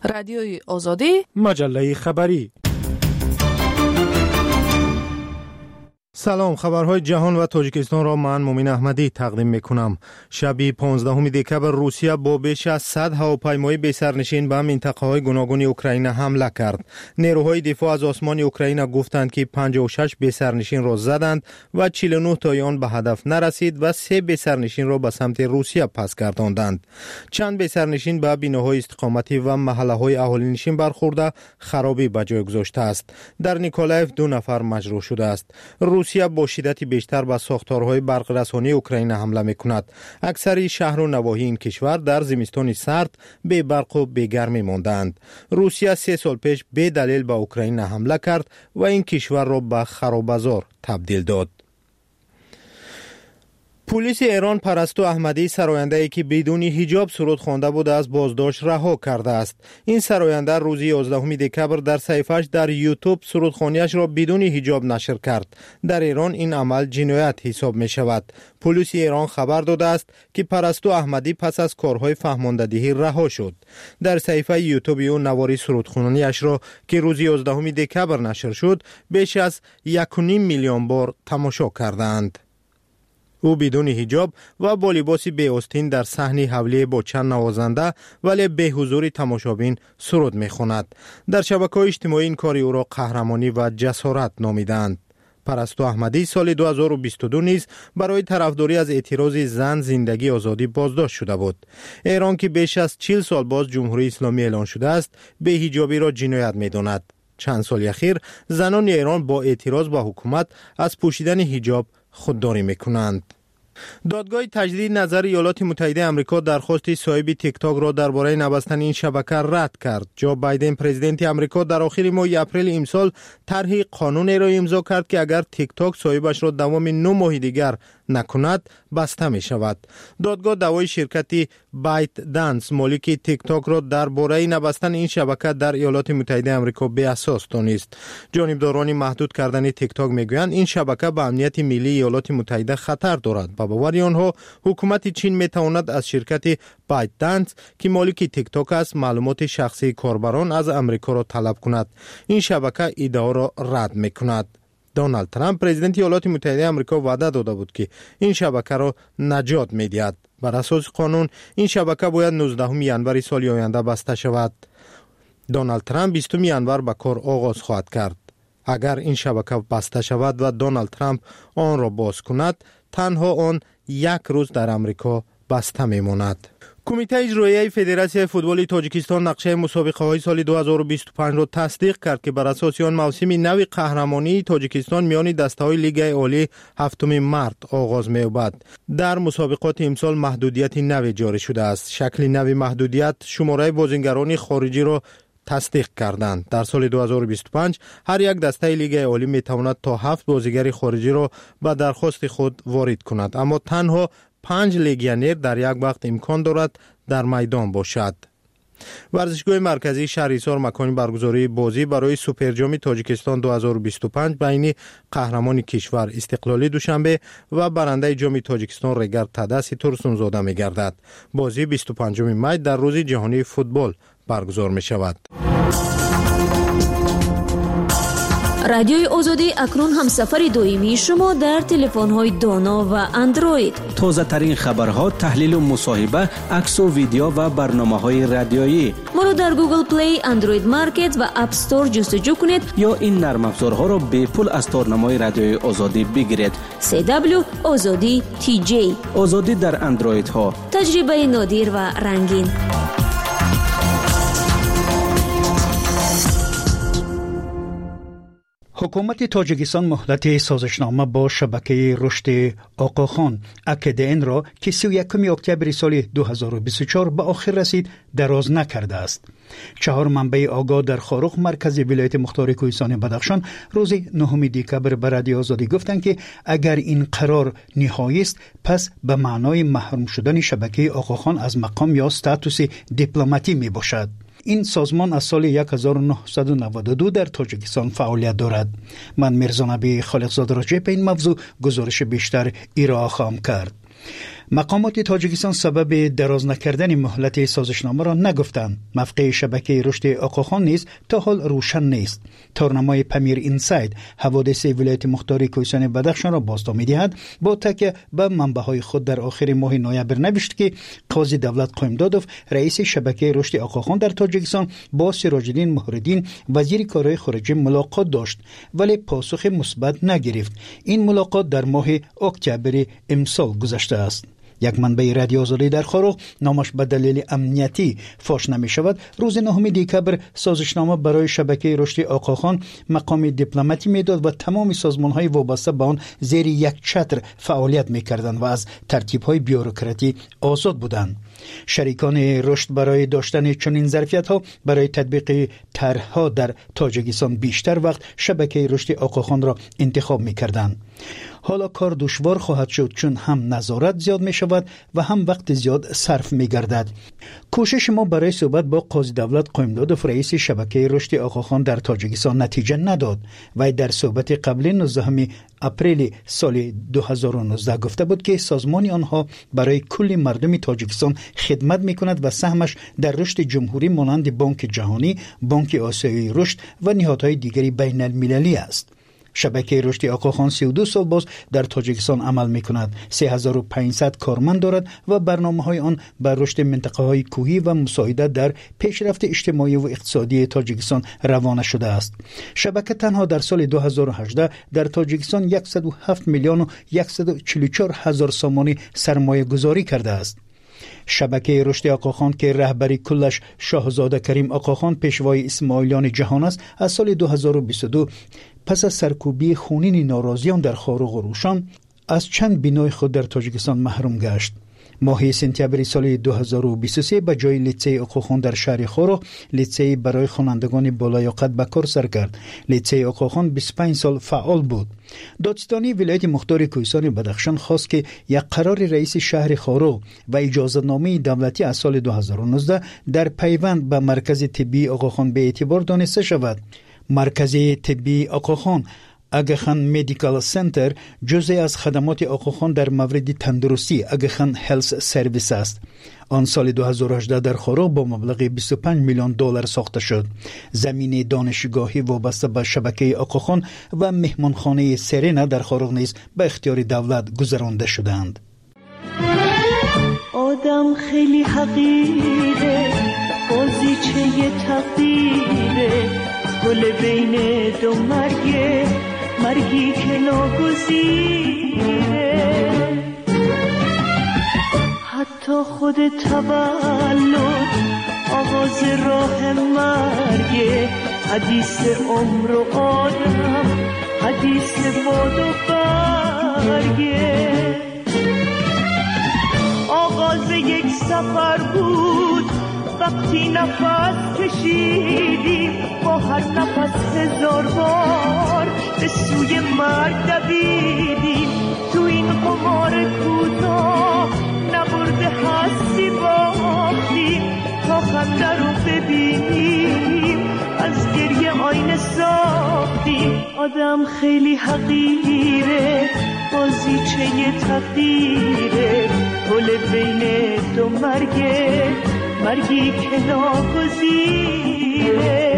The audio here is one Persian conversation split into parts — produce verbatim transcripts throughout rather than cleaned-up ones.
رادیوی آزادی، مجله خبری. سلام، خبرهای جهان و تاجیکستان را من مومن احمدی تقدیم میکنم. شب پانزدهم دکبر روسیه با بیش از صد هواپیمای بی سرنشین به منطقه‌های گوناگون اوکراین حمله کرد. نیروهای دفاع از آسمان اوکراین گفتند که پنجاه و شش بی سرنشین را زدند و چهل و نه تای آن به هدف نرسید و سه بی سرنشین را به سمت روسیه پس گرداندند. چند بی سرنشین به بناهای استقامتی و محله‌های اهالی نشین برخورده خرابی به جای گذاشته است. در نیکولایف دو نفر مجروح شده است. روسیه با شدت بیشتر به ساختارهای برق رسانی اوکراین حمله می‌کند. اکثر شهر و نواحی این کشور در زمستان سرد بی برق و بی گرمی ماندند. روسیه سه سال پیش بی دلیل به اوکراین حمله کرد و این کشور را به خراب‌بازار تبدیل داد. پلیس ایران پرستو احمدی، سراینده‌ای که بدون حجاب سرود خوانده بود، از بازداشت رها کرده است. این سراینده روز یازدهم دکبر در صفحه‌اش در یوتیوب سرودخوانی‌اش را بدون حجاب نشر کرد. در ایران این عمل جنایت حساب می شود. پلیس ایران خبر داده است که پرستو احمدی پس از کارهای فهماندهی رها شد. در صفحه یوتیوب او نواری سرودخوانی‌اش را که روز یازدهم دکبر نشر شد، بیش از یک و نیم میلیون بار تماشا کردند. او بدون حجاب و با لباس بی آستین در صحنه حوله با چند نوازنده ولی به حضور تماشابین سرود می‌خواند. در شبکه‌های اجتماعی این کار او را قهرمانی و جسارت نامیدند. پرستو احمدی سال دو هزار و بیست و دو نیز برای طرفداری از اعتراض زن زندگی آزادی بازداشت شده بود. ایران که بیش از چهل سال باز جمهوری اسلامی اعلان شده است، به حجابی را جنایت می‌داند. چند سال اخیر زنان ایران با اعتراض به حکومت از پوشیدن حجاب خودداری میکنند. دادگاه تجدید نظر ایالات متحده آمریکا درخواست صاحب تیک تاک را درباره نبستن این شبکه رد کرد. جو بایدن پرزیدنت آمریکا در آخر ماه اپریل امسال طرح قانون را امضا کرد که اگر تیک تاک صاحبش را دوام نه ماه دیگر نکند بسته می شود. دادگاه دعوای شرکت بایت دنس مالک تیک تاک را درباره نبستن این شبکه در ایالات متحده آمریکا بی اساس دانست. جانبداران محدود کردن تیک تاک میگویند این شبکه به امنیت ملی ایالات متحده خطر دارد. با باور آنها حکومت چین می تواند از شرکت بایت دنس که مالک تیک تاک است معلومات شخصی کاربران از آمریکا را طلب کند. این شبکه ایده را رد می کند. دونالد ترامپ پرزیدنت ایالات متحده آمریکا وعده داده بود که این شبکه را نجات می‌دهد. بر اساس قانون این شبکه باید نوزدهم ژانویه سال آینده بسته شود. دونالد ترامپ بیستم ژانویه به کار آغاز خواهد کرد. اگر این شبکه بسته شود و دونالد ترامپ آن را باز کند، تنها آن یک روز در آمریکا بسته میماند. کمیته اجرایی فدراسیون فوتبال تاجیکستان نقشه مسابقه های سال دو هزار و بیست و پنج را تصدیق کرد که بر اساس آن موسم نو قهرمانی تاجیکستان میان دسته های لیگ عالی هفتم مارس آغاز می‌یابد. در مسابقات امسال محدودیت نو جاری شده است. شکل نو محدودیت شماره بازیگران خارجی را تصدیق کردند. در سال دو هزار و بیست و پنج هر یک دسته لیگ عالی میتواند تا هفت بازیگر خارجی را به درخواست خود وارد کند، اما تنها پنج لیگیونر در یک وقت امکان دارد در میدان باشد. ورزشگاه مرکزی شهریار مکان برگزاری بازی برای سوپر جام تاجیکستان دو هزار و بیست و پنج بین قهرمان کشور استقلالی دوشنبه و برنده جام تاجیکستان رگر تدسی ترسونزاده می گردد. بازی بیست و پنجم می در روز جهانی فوتبال برگزار می شود. رادیوی آزادی اکنون هم سفر دائمی شما در تلفن‌های دانا و اندروید. تازه ترین خبرها، تحلیل و مصاحبه، عکس و ویدیو و برنامه‌های رادیویی. ما رو در گوگل پلی، اندروید مارکت و اپ استور جستجو کنید یا این نرم افزارها را به پول از تارنمای رادیوی آزادی بگیرید. سی دبلیو آزادی تی جی. آزادی در اندروید ها. تجربه نادر و رنگین. حکومت تاجیکستان مهلت سازشنامه با شبکه رشد آقاخان اکدن را که سی و یکم اکتبر سال دو هزار و بیست و چهار به آخر رسید دراز نکرده است. چهار منبع آگاه در خاروخ مرکز ولایت مختار کوهستان بدخشان روز نهم دکبر به رادیو آزادی گفتند که اگر این قرار نهایی است پس به معنای محروم شدن شبکه آقاخان از مقام یا استاتوس دیپلماتی می باشد. این سازمان از سال هزار و نهصد و نود و دو در تاجیکستان فعالیت دارد. من میرزا نبی خالقزاده راجع به این موضوع گزارش بیشتر ارائه خواهم کرد. مقامات تاجیکستان سبب دراز نکردن مهلت سازشنامه را نگفتند. موقع شبکه رشد آقاخان نیز تا حال روشن نیست. تورنمای پمیر اینساید حوادث ولایت مختار کوهستان بدخشان را بازتاب می‌دهد. با تکیه به منبع‌های خود در آخر ماه نوامبر نوشت که قاضی دولت قائمدادوف رئیس شبکه رشد آقاخان در تاجیکستان با سراج الدین مهرالدین وزیر کارهای خارجه ملاقات داشت ولی پاسخ مثبت نگرفت. این ملاقات در ماه اکتبر امسال گذشته است. یک منبع رادیو آزادی در خاروق نامش به دلیل امنیتی فاش نمی شود روز نهم دکبر سازشنامه برای شبکه رشد آقاخان مقام دیپلماتی میداد و تمام سازمان‌های وابسته به آن زیر یک چتر فعالیت می‌کردند و از ترتیب‌های بیوروکراتی آزاد بودند. شریکان رشد برای داشتن چنین ظرفیت‌ها برای تطبیق طرح‌ها در تاجیکستان بیشتر وقت شبکه رشد آقاخان را انتخاب می‌کردند. حالا کار دشوار خواهد شد چون هم نظارت زیاد می شود و هم وقت زیاد صرف می گردد. کوشش ما برای صحبت با قاضی دولت قائمدادوف رئیس شبکه رشد آقاخان در تاجیکستان نتیجه نداد و در صحبت قبل نوزدهم اپریل سال دو هزار و نوزده گفته بود که سازمان آنها برای کل مردم تاجیکستان خدمت می کند و سهمش در رشد جمهوری مانند بانک جهانی، بانک آسیایی رشد و نهادهای دیگری بین المللی است. شبکه رشد آقاخان سی و دو سال باز در تاجیکستان عمل می کند. سه هزار و پانصد کارمند دارد و برنامه های آن بر رشد منطقه های کوهی و مساعدت در پیشرفت اجتماعی و اقتصادی تاجیکستان روانه شده است. شبکه تنها در سال دو هزار و هجده در تاجیکستان صد و هفت میلیون و صد و چهل و چهار هزار سامانی سرمایه گذاری کرده است. شبکه رشد آقاخان که رهبری کلش شاهزاده کریم آقاخان پیشوای اسماعیلیان جهان است از سال دو هزار و بیست و دو پس از سرکوبی خونین ناراضیان در خاروق و روشان از چند بینای خود در تاجیکستان محروم گشت. ماه سپتامبر سال دو هزار و بیست و سه به جای لیسه آقاخان در شهر خاروق لیسه برای خوانندگان بالیاقت به کار سر کرد. لیسه آقاخان بیست و پنج سال فعال بود. دادستانی ولایت مختار کوهستان بدخشان خواست که یک قرار رئیس شهر خاروق و اجازه‌نامه دولتی از سال دو هزار و نوزده در پیوند به مرکز طبی آقاخان به اعتبار دانسته شود. مرکز طبی آقاخان آگاخان مدیکال سنتر جزئی از خدمات آقاخان در مورد تندرستی آگاخان هلس سرویس است. آن سال دو هزار و هجده در خاروق با مبلغ بیست و پنج میلیون دلار ساخته شد. زمین دانشگاهی وابسته به شبکه آقاخان و مهمانخانه سرینا در خاروق نیز به اختیار دولت گذرانده شدند. آدم خیلی حقیره بازیچه تقدیره گل بین دو مرگه مرگی که ناگزیره حتی خود تولد آغاز راه مرگه حدیث عمر و آدم حدیث باد و برگه آغاز یک سفر بود وقتی نفس کشیدیم با هر نفس هزار بار به سوی مرگ دویدیم تو این قمار کوتاه نبرده هستی باختیم تا خنده رو ببینیم از گریه آینه ساختیم. آدم خیلی حقیره بازیچه تقدیره گل بین دو مرگه مرگی که ناگزیره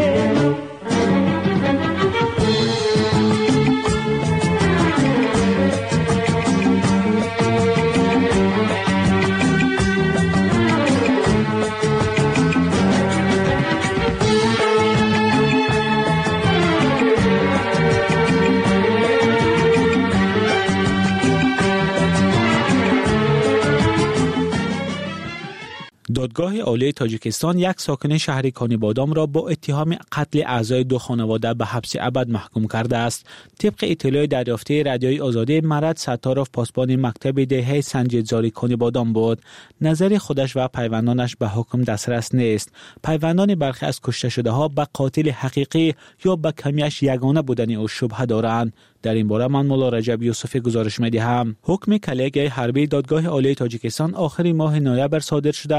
دادگاه عالی تاجیکستان یک ساکن شهر کانیبادام را با اتهام قتل اعضای دو خانواده به حبس ابد محکوم کرده است. طبق اطلاع دریافته رادیوی آزادی مرد ستارov پاسبان مکتب دهه سنجیدزاری کانیبادام بود. نظر خودش و پیوندانش به حکم دسترس نیست. پیوندان برخی از کشته شده ها به قاتل حقیقی یا به کمیش یگانه بودن او شبهه دارند. در این باره من مولا رجب یوسفی گزارش می‌دهم. حکم کلیه حربی دادگاه عالی تاجیکستان آخر ماه نوامبر صادر شده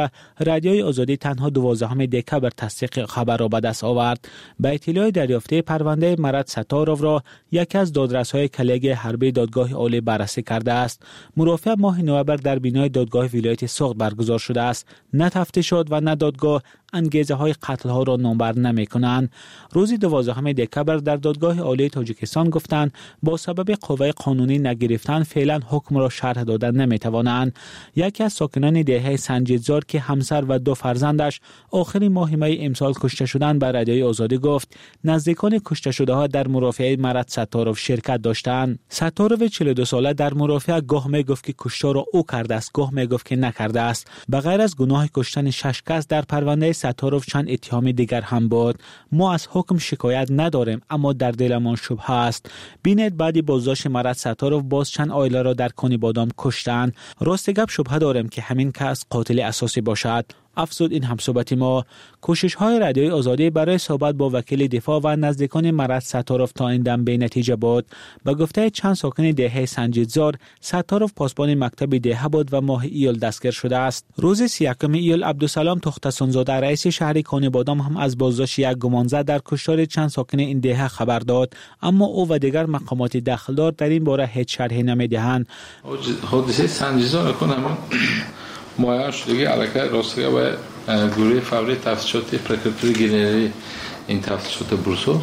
رادیوی آزادی تنها دوازدهم دکبر تصدیق خبر را به دست آورد. به اطلاع دریافته پرونده مراد ستارov را یکی از دادرس‌های کلیگ حربی دادگاه عالی بررسی کرده است. مرافعه ماه نوامبر در بینای دادگاه ولایت سوخت برگزار شده است. نه تفتیشات و نه دادگاه انگیزه های قتل ها را نامبر نمی کنند. روز دوازدهم دکبر در دادگاه عالی تاجیکستان گفتند با سبب قوه قانونی نگرفتن فعلا حکم را شرح دادن نمی توانند. یکی از ساکنان دهه سنجیدزار که همسر و دو فرزندش آخر ماه می امسال کشته شدند به رادیوی آزادی گفت نزدیکان کشته شده ها در مرافعه مراد ستارov شرکت داشتند. ستارov چهل و دو ساله در مرافعه گاه می گفت که کشته را او کرده است، گاه می گفت که نکرده است. بغیر از گناه کشتن شش کس در پرونده ستارov چند اتهام دیگر هم بود. ما از حکم شکایت نداریم اما در دلمان شبهه است. بینید بعدی بازداشت مراد ستارov باز چند عائله را در کانی بادام کشتند. راست گپ شبهه داریم که همین کس قاتل اساسی باشد. افزود این همصحبت ما. کوشش های رادیوی آزادی برای صحبت با وکیل دفاع و نزدیکان مراد ستارov تا این دم بی نتیجه بود. به گفته چند ساکن دهه سنجیدزار ستارov پاسبان مکتب دهه بود و ماه ایول دستگیر شده است. روز سی و یکم ایول عبدالسلام تختسانزاده رئیس شهر کانی بادام هم از بازداشت یک گمانزد در کشتار چند ساکن این دهه خبر داد، اما او و دیگر مقامات دخلدار در این باره هیچ شرحی نمیدهند. حادثه سنجیدزار کنم معاین شدگی علاقه راستگاه و گروه فوری تفتیشات پرکراتوری گنرال این تفتیشات بروسوس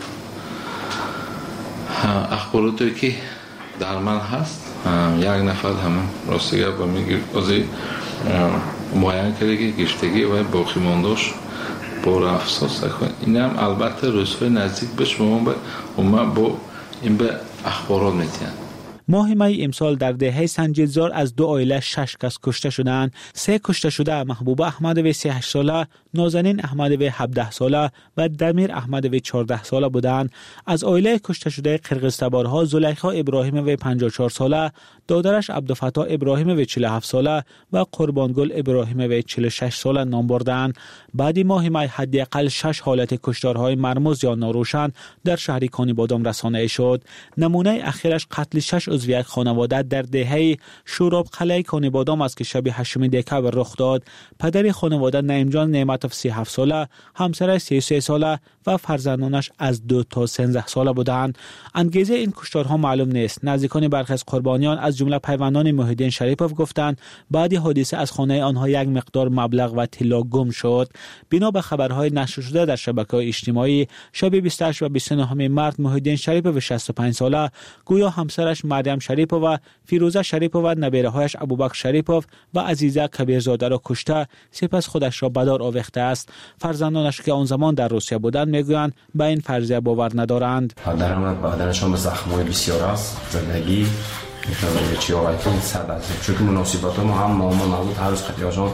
اخباراتی که در من هست یک نفر همه راستگاه با میگیر ازی معاین کرده که گشتگی و باقی مانداش با افساس کنه. این هم البته روزهای نزدیک بهش ما با این به اخبارات میتین. ماه می امسال در دهه سنجیدزار از دو عائله شش کس کشته شدند. سه کشته شده محبوبه احمدوی سی و هشت ساله، نازنین احمدوی هفده ساله و دمیر احمدوی چهارده ساله بودند. از عائله کشته شده قرقیزتبارها زلیخا ابراهیموی پنجاه و چهار ساله، دادرش عبدالفتاح ابراهیموی چهل و هفت ساله و قربانگل ابراهیموی چهل و شش ساله نام بردند. بعدی ماه می حداقل شش حالت کشتارهای مرموز یا ناروشن در شهر کانی بادام رسانه شد. نمونه اخیرش قتل شش عضو یک خانواده در دهه شوراب قلعه کانی بادام است که شب هشتم دکبر رخ داد. پدر خانواده نعیم جان نعمتوف سی و هفت ساله، همسرش سی و سه ساله و فرزندانش از دو تا سیزده ساله بودند. انگیزه این کشتارها معلوم نیست. نزدیکان برخی از قربانیان از جمله پیوندان محیدین شریپوف گفتند بعد حادثه از خانه آنها یک مقدار مبلغ و طلا گم شد. بنا به خبرهای نشر شده در شبکه‌های اجتماعی شب بیست و هشت و بیست و نه مارس محیدین شریپوف شصت و پنج ساله گویا همسرش مریم شریپوف و فیروزه شریپوف و نبیره‌هایش ابوبکر شریپوف و عزیزه کبیرزاده را کشته سپس خودش را به دار آویخته است. فرزندانش که آن زمان در روسیه بودند میگویند به این فرضیه باور ندارند. پدرم بدنشان به زخم‌های بسیار است. زندگی می‌خواد چی آورد صد است. چون مناسبات ما هم مامان نبود هر روز خطیاشان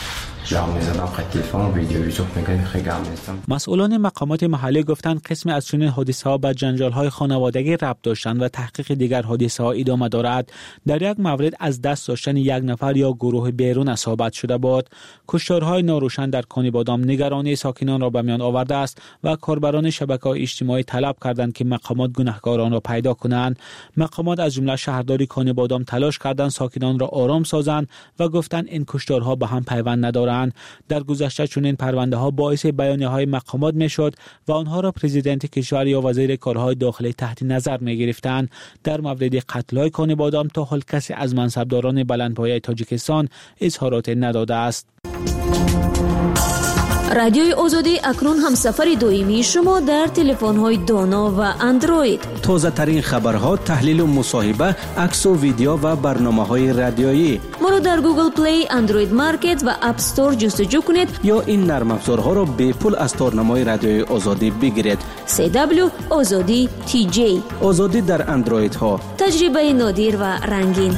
مسئولان مقامات محلی گفتند قسم از چنین حادثه ها به جنجال های خانوادگی ربط داشتند و تحقیق دیگر حادثه ها ادامه دارد. در یک مورد از دست داشتن یک نفر یا گروه بیرون ثابت شده بود. کشتارهای ناروشن در کانی بادام نگرانی ساکنان را به میان آورده است و کاربران شبکه‌های اجتماعی طلب کردند که مقامات گناهکاران را پیدا کنند. مقامات از جمله شهرداری کانی بادام تلاش کردند ساکنان را آرام سازند و گفتند این کشتارها به هم پیوند ندارند. در گذشته چنین پرونده ها باعث بیانیه های مقامات می شد و آنها را پرزیدنت کشور یا وزیر کارهای داخلی تحت نظر می گرفتند. در مورد قتل های کانی بادام تا حال کسی از منصبداران بلندپایه تاجیکستان اظهارات نداده است. رادیوی آزادی اکنون هم سفر دویمی شما در تلفن‌های دانا و اندروید. تازه ترین خبرها، تحلیل و مصاحبه، عکس و ویدیو و برنامه‌های رادیویی. ما رو در گوگل پلی، اندروید مارکت و اپ استور جستجو کنید یا این نرم افزارها را به پول از تارنمای رادیوی آزادی بگیرید. سی دبلیو آزادی تی جی. آزادی در اندروید ها. تجربه نادر و رنگین.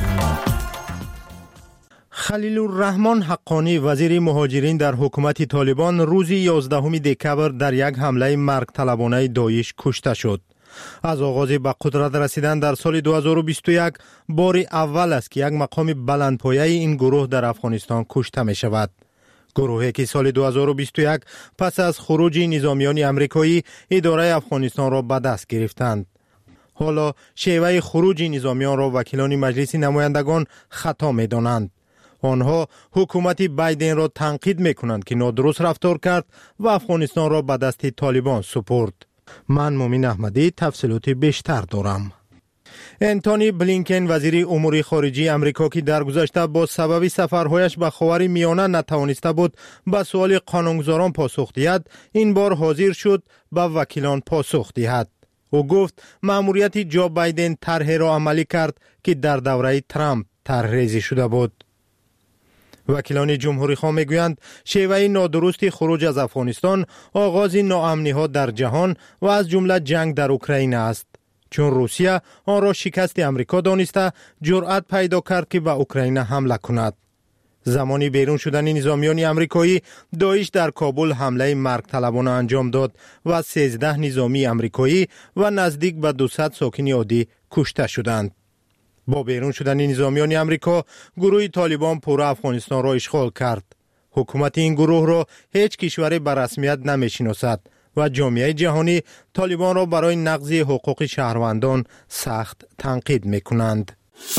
خلیل الرحمن حقانی وزیر مهاجرین در حکومت طالبان روز یازدهم دکبر در یک حمله مرگ طلبانه داعش کشته شد. از آغاز به قدرت رسیدن در سال دو هزار و بیست و یک بار اول است که یک مقام بلندپایه این گروه در افغانستان کشته می شود. گروهی که سال دو هزار و بیست و یک پس از خروج نظامیان امریکایی اداره افغانستان را به دست گرفتند. حالا شیوه خروج نظامیان را وکیلان مجلس نمایندگان خطا می دانند. آنها حکومت بایدن را تنقید میکنند که نادرست رفتار کرد و افغانستان را به دست طالبان سپرد. من مومن احمدی تفصیلات بیشتر دارم. انتونی بلینکن وزیر امور خارجه امریکا که در گذشته با سبب سفرهایش به خاور میانه نتوانسته بود به سوال قانونگذاران پاسخ دهد، این بار حاضر شد به وکیلان پاسخ دهد. او گفت مأموریت جو بایدن طرحی را عملی کرد که در دوره ترامپ طرحریزی شده بود. وکیلان جمهوری خواه میگویند شیوه نادرست خروج از افغانستان آغاز ناامنی ها در جهان و از جمله جنگ در اوکراین است، چون روسیه آن را شکست امریکا دانسته جرأت پیدا کرد که به اوکراین حمله کند. زمانی بیرون شدن نظامیان امریکایی، داعش در کابل حمله مرگ طلبانه انجام داد و سیزده نظامی امریکایی و نزدیک به دویست ساکن عادی کشته شدند. با بیرون شدن نظامیان امریکا، گروه طالبان پورا افغانستان را اشغال کرد. حکومت این گروه را هیچ کشوری به رسمیت نمی‌شناسد و جامعه جهانی طالبان را برای نقض حقوق شهروندان سخت تنقید می‌کنند.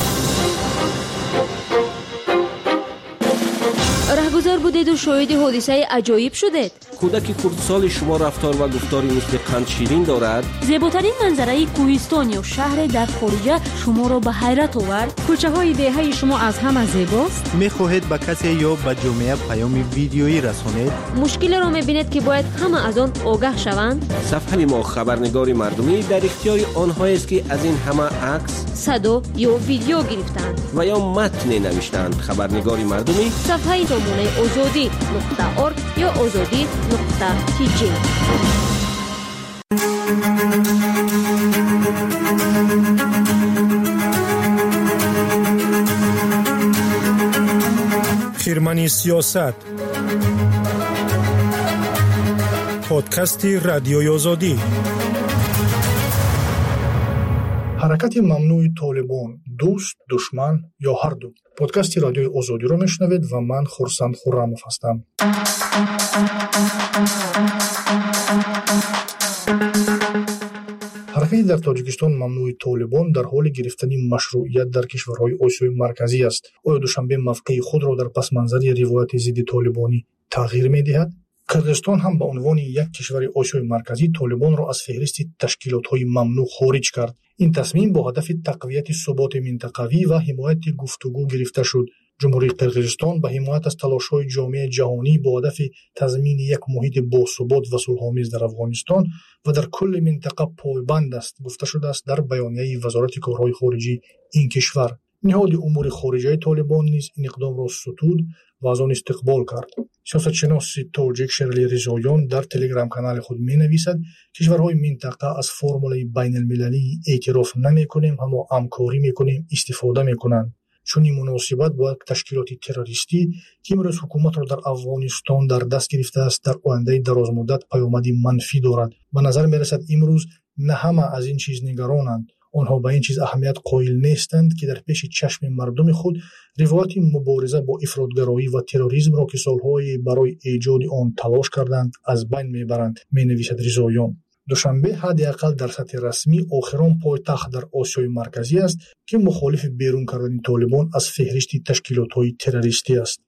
رهگذر بودید و شاهد حادثه عجایب شدید. کودک کردسال شما رفتار و گفتاری مثل قند شیرین دارد. زیباترین منظره کوهستان یا شهر در خارج شما را به حیرت آورد. کوچه های دهه شما از همه زیباست. میخواهید به کسی یا به جامعه پیام ویدیویی رسانید؟ مشکل را میبینید که باید همه از آن آگاه شوند؟ صفحه ما خبرنگار مردمی در اختیار آنهایی است که از این همه عکس، صدا یا ویدیو گرفتند و یا متن نوشتند. خبرنگار مردمی صفحه سامانه آزادی نقطه ارگ یا آزادی نقطه تی جی. خیرمنی سیاست، پادکست رادیوی آزادی. حرکت ممنوع طالبان، دوست، دشمن یا هر دو. پادکست رادیوی آزادی رو میشنوید و من خورسند خرموف هستم. حرکت در تاجیکستان ممنوع طالبان در حال گرفتن مشروعیت در کشورهای آسیای مرکزی است. آیا دوشنبه موقع خود را در پس منظر روایت ضد طالبانی تغییر می‌دهد؟ قرقیزستان هم به عنوان یک کشور آسیای مرکزی طالبان را از فهرست تشکیلات‌های ممنوع خارج کرد. این تصمیم با هدف تقویت ثبات منطقوی و حمایت گفتگو گرفته شد. جمهوری قرقیزستان به حمایت از تلاش‌های جامعه جهانی با هدف تضمین یک محیط باثبات و صلح‌آمیز در افغانستان و در کل منطقه پایبند است، گفته شده است در بیانیه وزارت کارهای خارجی این کشور. نهاد امور خارجه طالبان نیز این اقدام را ستود و از آن استقبال کرد. سیاستشناس تاجیک شرلی رضاییان در تلگرام کانال خود می نویسد کشورهای منطقه از فرمول بین المللی اعتراف نمی کنیم اما همکاری می کنیم استفاده می کنند. چون این مناسبت با تشکیلات تروریستی که امروز حکومت را در افغانستان در دست گرفته است در آینده دراز مدت پیامدی منفی دارد. به نظر می رسد امروز نه همه از این چیز نگرانند. آنها به این چیز اهمیت قائل نیستند که در پیش چشم مردم خود روایت مبارزه با افراطگرایی و تروریسم را که سالهای برای ایجاد آن تلاش کردند از بین میبرند، می نویسد رضاییان. دوشنبه حداقل در سطح رسمی آخرین پایتخت در آسیای مرکزی است که مخالف بیرون کردن طالبان از فهرست تشکیلات‌های تروریستی است.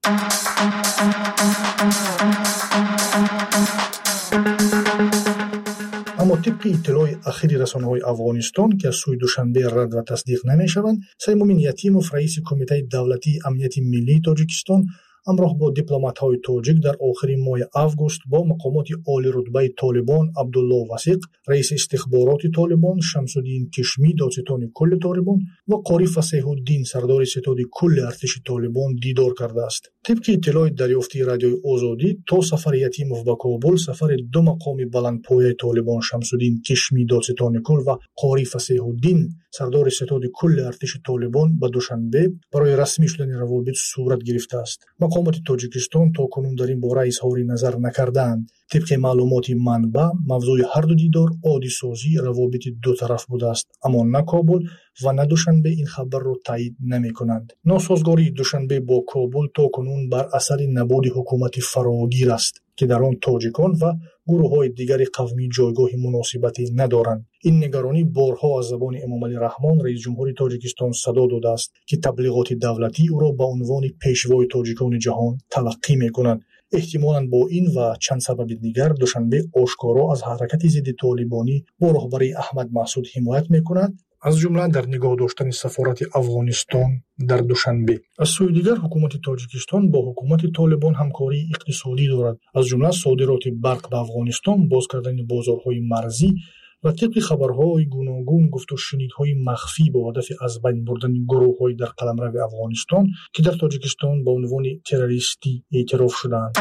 اما طبق اطلاع اخیر رسانه‌های افغانستان که از سوی دوشنبه رد و تصدیق نمی‌شوند، سیمومین یتیموف رئیس کمیته دولتی امنیت ملی تاجیکستان همراه با دیپلمات‌های تاجیک در آخر ماه آگوست با مقامات عالی رتبه طالبان عبدالله وثیق رئیس استخبارات طالبان، شمس الدین کشمی دادستان کل طالبان و قاری فصیح الدین سردار ستاد کل ارتش طالبان دیدار کرده است. طبق اطلاع دریافتی رادیوی آزادی تا سفر یتیموف به کابل، سفر دو مقام بلندپایه طالبان شمس الدین کشمی دادستان کل و قاری فصیح الدین سردار ستاد کل ارتش طالبان به دوشنبه برای رسمی شدن روابط صورت گرفته است. مقامات تاجیکستان تا کنون در این باره اظهار نظر نکردند. طبق معلومات منبع، موضوع هر دو دیدار عادی سازی روابط دو طرف بوده است، اما نه کابل و نه دوشنبه این خبر را تایید نمی کنند. ناسازگاری دوشنبه با کابل تا کنون بر اثر نبود حکومت فراگیر است. که در آن تاجیکان و گروه‌های دیگر قومی جایگاه مناسبتی ندارند. این نگرانی بارها از زبان امامعلی رحمان رئیس جمهور تاجیکستان صدا داده است که تبلیغات دولتی او را به عنوان پیشوای تاجیکان جهان تلقی می‌کنند. احتمالاً با این و چند سبب دیگر دوشنبه آشکارا از حرکت ضد طالبانی با رهبری احمد مسعود حمایت می‌کند، از جمله در نگاه داشتن سفارت افغانستان در دوشنبه. از سوی دیگر حکومت تاجیکستان با حکومت طالبان همکاری اقتصادی دارد، از جمله صادرات برق به افغانستان، باز کردن بازارهای مرزی و طبق خبرهای گوناگون گفت و شنیدهای مخفی با هدف از بین بردن گروه‌های در قلمرو افغانستان که در تاجیکستان با عنوان تروریستی اعتراف شدند.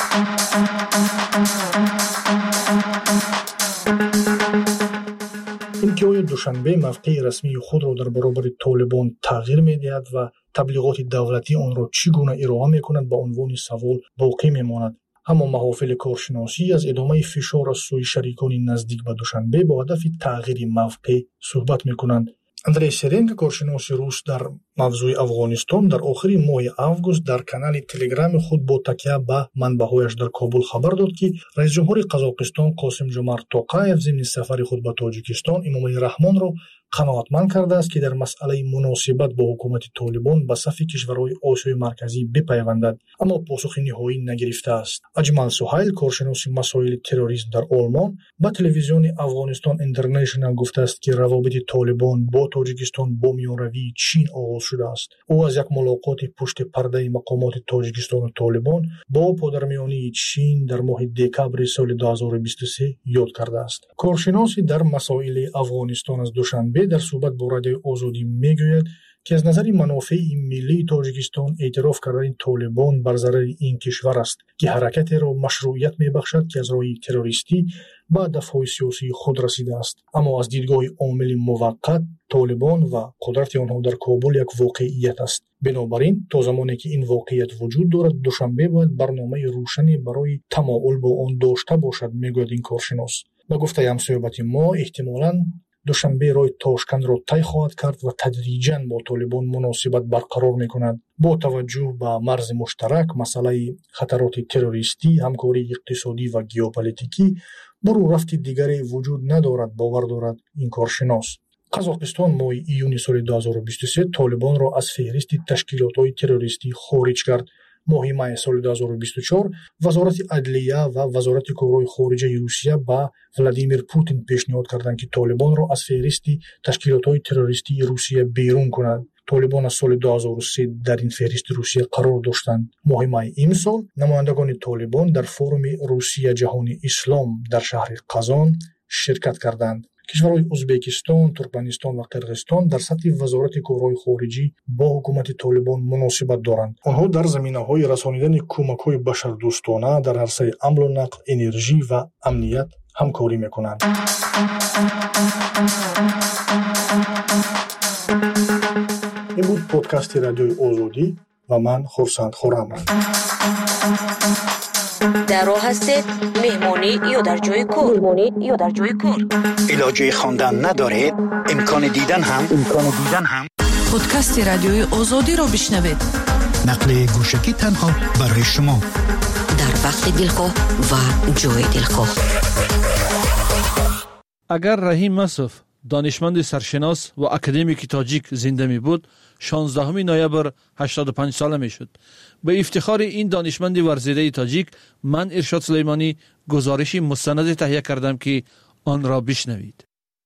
اینکه آیا دوشنبه موقع رسمی خود را در برابر طالبان تغییر می‌دهد و تبلیغات دولتی آن را چگونه ارائه می‌کند به عنوان سوال باقی می‌ماند. اما محافل کارشناسی از ادامه فشار از سوی شریکان نزدیک به دوشنبه با هدف تغییر موقع صحبت می‌کنند. اندری سرنگ، کارشناس روس در موضوع افغانستان، در آخر ماه آگوست در کانال تلگرام خود با تکیه به منبع‌هایش در کابل خبر داد که رئیس جمهور قزاقستان قاسم جمعت توقایف ضمن سفر خود به تاجیکستان امامعلی رحمان را قناعتمند کرده است که در مسئله مناسبت با حکومت طالبان به صف کشورهای آسیای مرکزی بپیوندد، اما پاسخ نهایی نگرفته است. اجمل سهیل، کارشناس مسائل تروریسم در آلمان، به تلویزیون افغانستان اینترنشنال گفته است که روابط طالبان با تاجیکستان با میانروی چین آغاز شده است. او از یک ملاقات پشت پرده مقامات تاجیکستان و طالبان با پادرمیانی چین در ماه دکبر سال دو هزار و بیست و سه یاد کرده است. کارشناسی در مسائل افغانستان از دوشنبه در صحبت با رادیوی آزادی میگوید که از نظر منافع ملی تاجیکستان اعتراف کردن طالبان بر ضرر این کشور است که حرکت را مشروعیت میبخشد که از راه تروریستی به هدف‌های سیاسی خود رسیده است. اما از دیدگاه عامل موقت، طالبان و قدرت آنها در کابل یک واقعیت است. بنابراین تا زمانی که این واقعیت وجود دارد، دوشنبه باید برنامه روشنی برای تمایل با آن داشته باشد، میگوید این کارشناس. با گفته همصحبت ما، احتمالاً دوشنبه راه تاشکند را طی خواهد کرد و تدریجاً با طالبان مناسبت برقرار می‌کند. با توجه به مرز مشترک، مسئله خطرات تروریستی، همکاری اقتصادی و ژئوپلیتیکی، برو رفت دیگری وجود ندارد، باور دارد این کارشناس. قزاقستان ماه ایون سال دو هزار و بیست و سه طالبان را از فهرست تشکیلات‌های تروریستی خارج کرد. ماه می سال دو هزار و بیست و چهار وزارت عدلیه و وزارت کارهای خارجه روسیه با ولادیمیر پوتین پیشنهاد کردند که طالبان را از فهرست تشکیلات‌های تروریستی روسیه بیرون کنند. طالبان از سال دو هزار و سه در این فهرست روسیه قرار داشتند. ماه می امسال نمایندگان طالبان در فورم روسیه جهانی اسلام در شهر قزان شرکت کردند. کشورهای ازبکستان، ترکمنستان و قرقیزستان در سطح وزارت کارهای خارجی با حکومت طالبان مناسبت دارند. آنها در زمینه‌های رسانیدن کمک‌های بشردوستانه در عرصه حمل و نقل، انرژی و امنیت همکاری می‌کنند. این بود پادکست رادیوی آزادی و من خورسند خورم. در راه هستید، مهمانی یا در جای کار مهمانی یا در جای کار علاجه خواندن ندارید، امکان دیدن هم امکان دیدن هم پادکست رادیوی آزادی رو بشنوید. نقل گوشکی تنها برای شما در وقت دلخواه و جای دلخواه. اگر رحیم مسعود دانشمند سرشناس و اکادمیک تاجیک زنده می بود، شانزدهم نوامبر هشتاد و پنج ساله می شد. به افتخار این دانشمند ورزیده تاجیک، من ارشاد سلیمانی گزارشی مستند تهیه کردم که آن را بشنوید.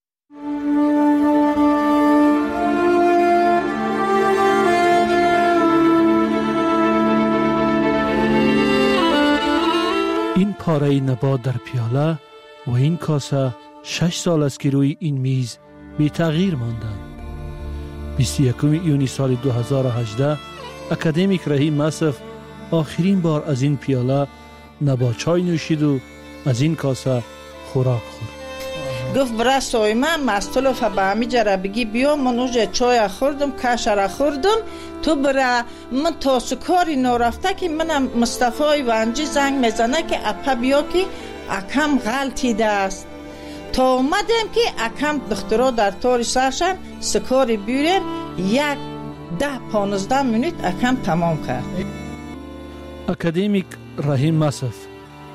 این پاره نبات در پیاله و این کاسه شش سال است که روی این میز بی تغییر ماندند. بیست و یکم ایون سال دو هزار و هجده اکادمیک رحیم مسعود آخرین بار از این پیاله نبات چای نوشید و از این کاسه خوراک خورد. گفت برای سایمه مستلوفه به همی جره بگی بیا من اوجه چای خوردم، کش را خوردم، تو برای من تا سکاری نرفته که منم مصطفی ونجی زنگ میزنه که اپا بیا که اکم غلطیده است. تا اومدیم که اکم دخترها در تاری سرشن سکاری بیریم، یک ده پانزده منوت اکم تمام کرد. اکادمیک رحیم مسعود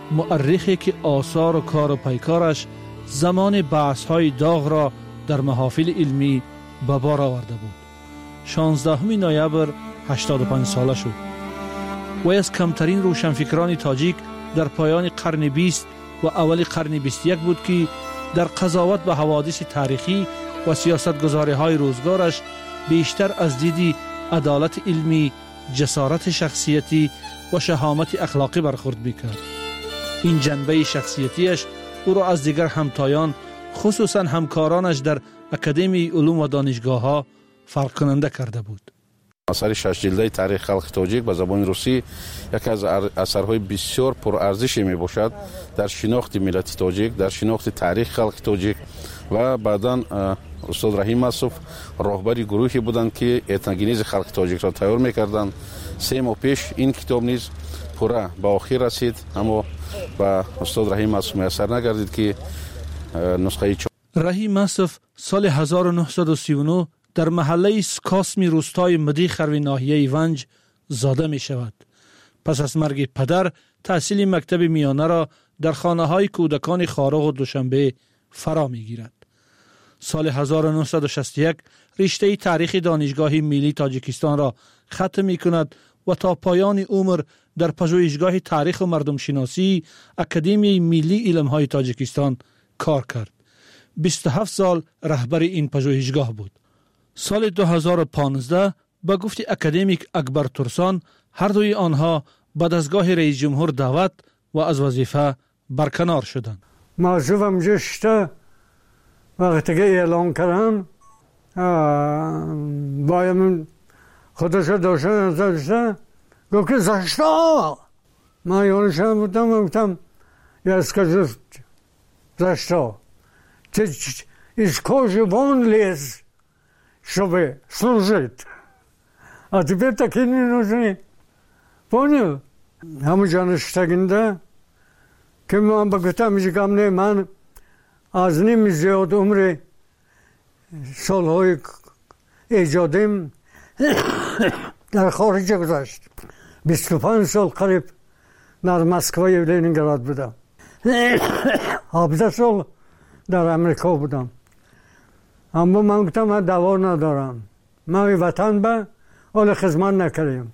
مؤرخی که آثار و کار و پیکارش زمان بحث‌های داغ را در محافل علمی به بار آورده بود. شانزدهم نوامبر هشتاد و پنج ساله شد. وی از کمترین روشنفکران تاجیک در پایان قرن بیست و اول قرن بیست و یک بود که در قضاوت به حوادث تاریخی و سیاستگزاری‌های روزگارش بیشتر از دیدی عدالت علمی، جسارت شخصیتی و شهامت اخلاقی برخورد می‌کرد. این جنبه شخصیتیش او را از دیگر همتایان، خصوصا همکارانش در اکادمی علوم و دانشگاه‌ها فرق کننده کرده بود. اثر شش جلده تاریخ خلق تاجیک به زبان روسی یکی از اثرهای بسیار پرارزشی می باشد در شناخت ملت تاجیک، در شناخت تاریخ خلق تاجیک و بعداً استاد رحیم مصوف راهبر گروهی بودند که اتنوگنیز خلق تاجیک را تیار می‌کردند. سه ماه پیش این کتاب نیز پورا به آخر رسید، اما با استاد رحیم مصوف میسر نگردید که نسخه چاپ. رحیم مصوف سال هزار و نهصد و سی و نه در محله سکاسمی روستای مدی خروی ناحیه ونج زاده می شود. پس از مرگ پدر تحصیل مکتب میانه را در خانه های کودکان خارق و دوشنبه فرا می گیرد. سال هزار و نهصد و شصت و یک رشته تاریخ دانشگاه ملی تاجیکستان را ختم می کند و تا پایان عمر در پژوهشگاه تاریخ و مردم شناسی اکادمی ملی علم های تاجیکستان کار کرد. بیست و هفت سال رهبر این پژوهشگاه بود. سال دو هزار و پانزده با گفت اکادمیک اکبر ترسان هر دوی آنها به دستگاه رئیس جمهور دعوت و از وظیفه برکنار شدند. موضوعم جشته وقتی که اعلام کردن باید خودش داشتن داشته گفت که زشتا من یانشم بودم گفتم یسکه زشتا из кожи вон лез, чтобы служить. А теперь такие не нужны. Понял? همون جانشتگنده که من بگفتم میگم نه من از نیم زیاد عمر سالهای ایجادیم در خارج گذشت. بیست و پنج سال قریب در مسکو و لنینگراد بودم. هفده سال در امریکا بودم. اما من گفتم من دوا ندارم. من وطن به اول خدمت نکردم.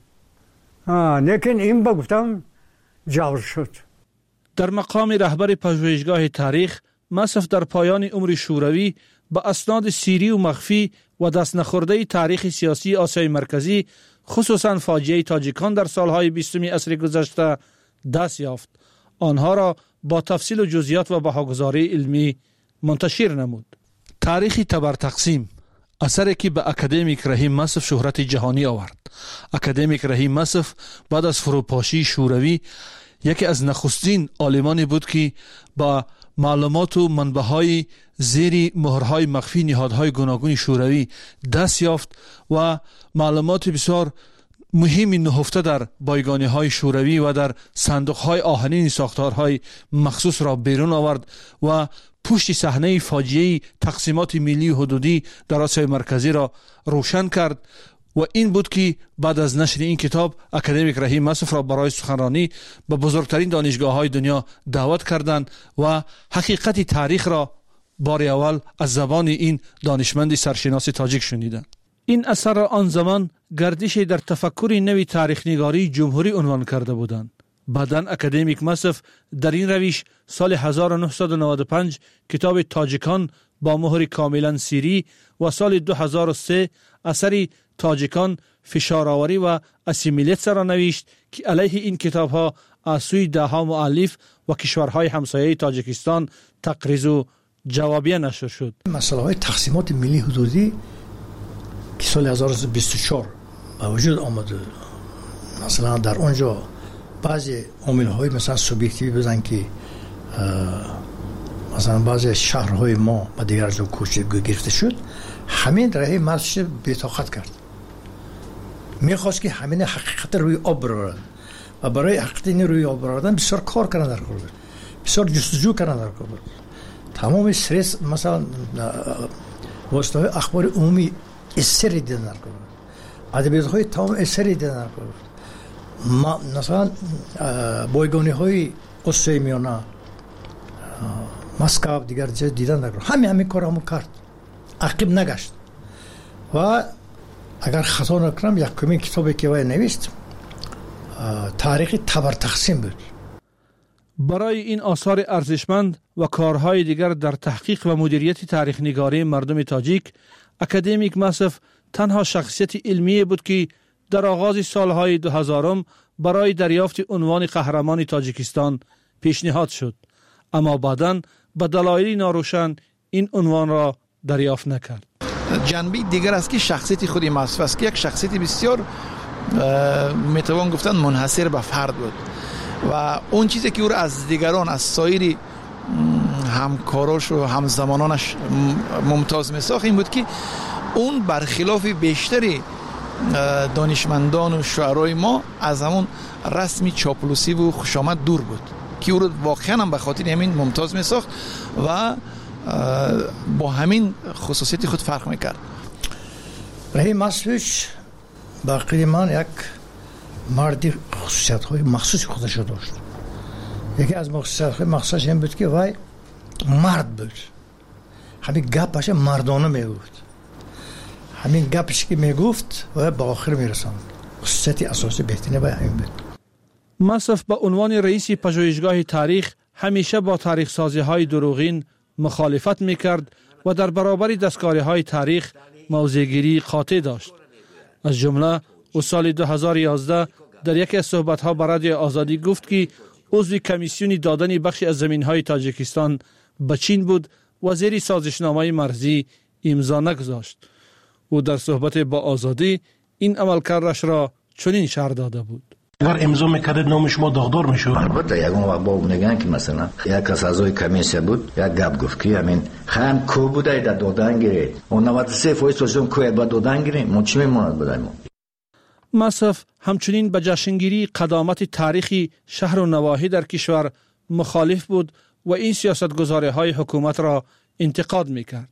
لیکن این بگفتم جور شد. در مقام رهبر پژوهشگاه تاریخ مصوف در پایان عمر شوروی با اسناد سیری و مخفی و دست نخورده تاریخ سیاسی آسیای مرکزی خصوصا فاجعه تاجیکان در سالهای بیستم عصر گذشته دست یافت. آنها را با تفصیل و جزئیات و بهاگذاری علمی منتشر نمود. تاریخ تبر تقسیم اثری که به اکادمیک رحیم مصوف شهرت جهانی آورد. اکادمیک رحیم مصوف بعد از فروپاشی شوروی یکی از نخستین عالمانی بود که با معلومات و منبع‌های زیر مهرهای مخفی نهادهای گوناگون شوروی دست یافت و معلومات بسیار مهمی نهفته در بایگانی‌های شوروی و در صندوق‌های آهنین ساختارهای مخصوص را بیرون آورد و پشت صحنه فاجعه تقسیمات ملی و حدودی در آسیای مرکزی را روشن کرد و این بود که بعد از نشر این کتاب اکادمیک رحیم مصوف را برای سخنرانی به بزرگترین دانشگاه‌های دنیا دعوت کردند و حقیقت تاریخ را بار اول از زبان این دانشمند سرشناس تاجیک شنیدند. این اثر را آن زمان گردش در تفکر نوی تاریخ نگاری جمهوری عنوان کرده بودند. بعداً اکادمیک مصوف در این روش سال هزار و نهصد و نود و پنج کتاب تاجیکان با مهر کاملا سیری و سال دو هزار و سه اثری تاجیکان فشارآوری و اسیمیلیت را نوشت که علیه این کتاب ها از سوی ده ها مؤلف و کشورهای همسایه تاجیکستان تقریض و جوابیه نشر شد. مسئله های تقسیمات ملی حدودی که سال هزار و سیصد و بیست و چهار با وجود آمد، مثلا در اونجا بعضی عامل های مثلا سوبیکتیوی بزن که مثلا بعضی شهرهای ما با دیگر جا کوچه گرفته شد، همین راه مرزش بی‌طاقت کرد. میخواست که همین حقیقت روی آب برارن و برای حقیقت این روی آب برادن بسیار کار کردن در کار بود، بسیار جستجو کردن در کار بود. تمام استرس مثلا واسطه اخبار عمومی اثری دیدن در کار بود، ادبیات تمام اثری دیدن در کار بود. ما مثلا بایگانی های قصه میانه مسکو دیگر جای دیدن نگرد همین همین کار همون کرد عقب نگشت و اگر خطا نکنم یکمین کتابی که وی نوشت تاریخ تبر تقسیم بود. برای این آثار ارزشمند و کارهای دیگر در تحقیق و مدیریت تاریخ نگاری مردم تاجیک، اکادمیک ماسف تنها شخصیت علمی بود که در آغاز سالهای دو هزارم برای دریافت عنوان قهرمان تاجیکستان پیشنهاد شد، اما بعداً به دلایلی ناروشن این عنوان را دریافت نکرد. جنبه دیگر است که شخصیت خود ماسف است که یک شخصیت بسیار میتوان گفتن منحصر به فرد بود و اون چیزی که او را از دیگران، از سایر همکاراش و همزمانانش ممتاز میساخت این بود که اون برخلاف بیشتری دانشمندان و شاعرای ما از همون رسمی چاپلوسی و خوشامد دور بود که او را واقعا هم به خاطر همین ممتاز میساخت و با همین خصوصیت خود فرق میکرد. رهی ماسفیچ با عقیده من یک مردی خصوصیت های مخصوص خودش داشت. یکی از خصوصیت های مخصوصش این بود که وای مرد بود، همین گپش مردانه میگفت، همین گپش که میگفت و به آخر میرساند. خصوصیت اساسی بهترین وای همین بود. ماسف به عنوان رئیس پژوهشگاه تاریخ همیشه با تاریخ سازی های دروغین مخالفت میکرد و در برابر دستکاری های تاریخ موضع‌گیری قاطع داشت. از جمله او سال دو هزار و یازده در یکی از صحبت‌ها با رادیو آزادی گفت که عضو کمیسیون دادن بخشی از زمین‌های تاجیکستان به چین بود و زیر سازشنامه مرزی امضا نگذاشت. او در صحبت با آزادی این عملکردش را چنین شرح داده بود: اگر امضا میکرد نام شما داغدار میشد. البته یگان وقت با نگن که مثلا یک از اعضای کمیسیون بود یک گپ گفت که همین خان کو بوده در دادن گیرید اون نود و سه درصد توشون کوی با دادن گیرید ما چی میموند بدیم. ماسف همچنین به جشنگیری قدامت تاریخی شهر و نواحی در کشور مخالف بود و این سیاستگزاری‌های حکومت را انتقاد میکرد.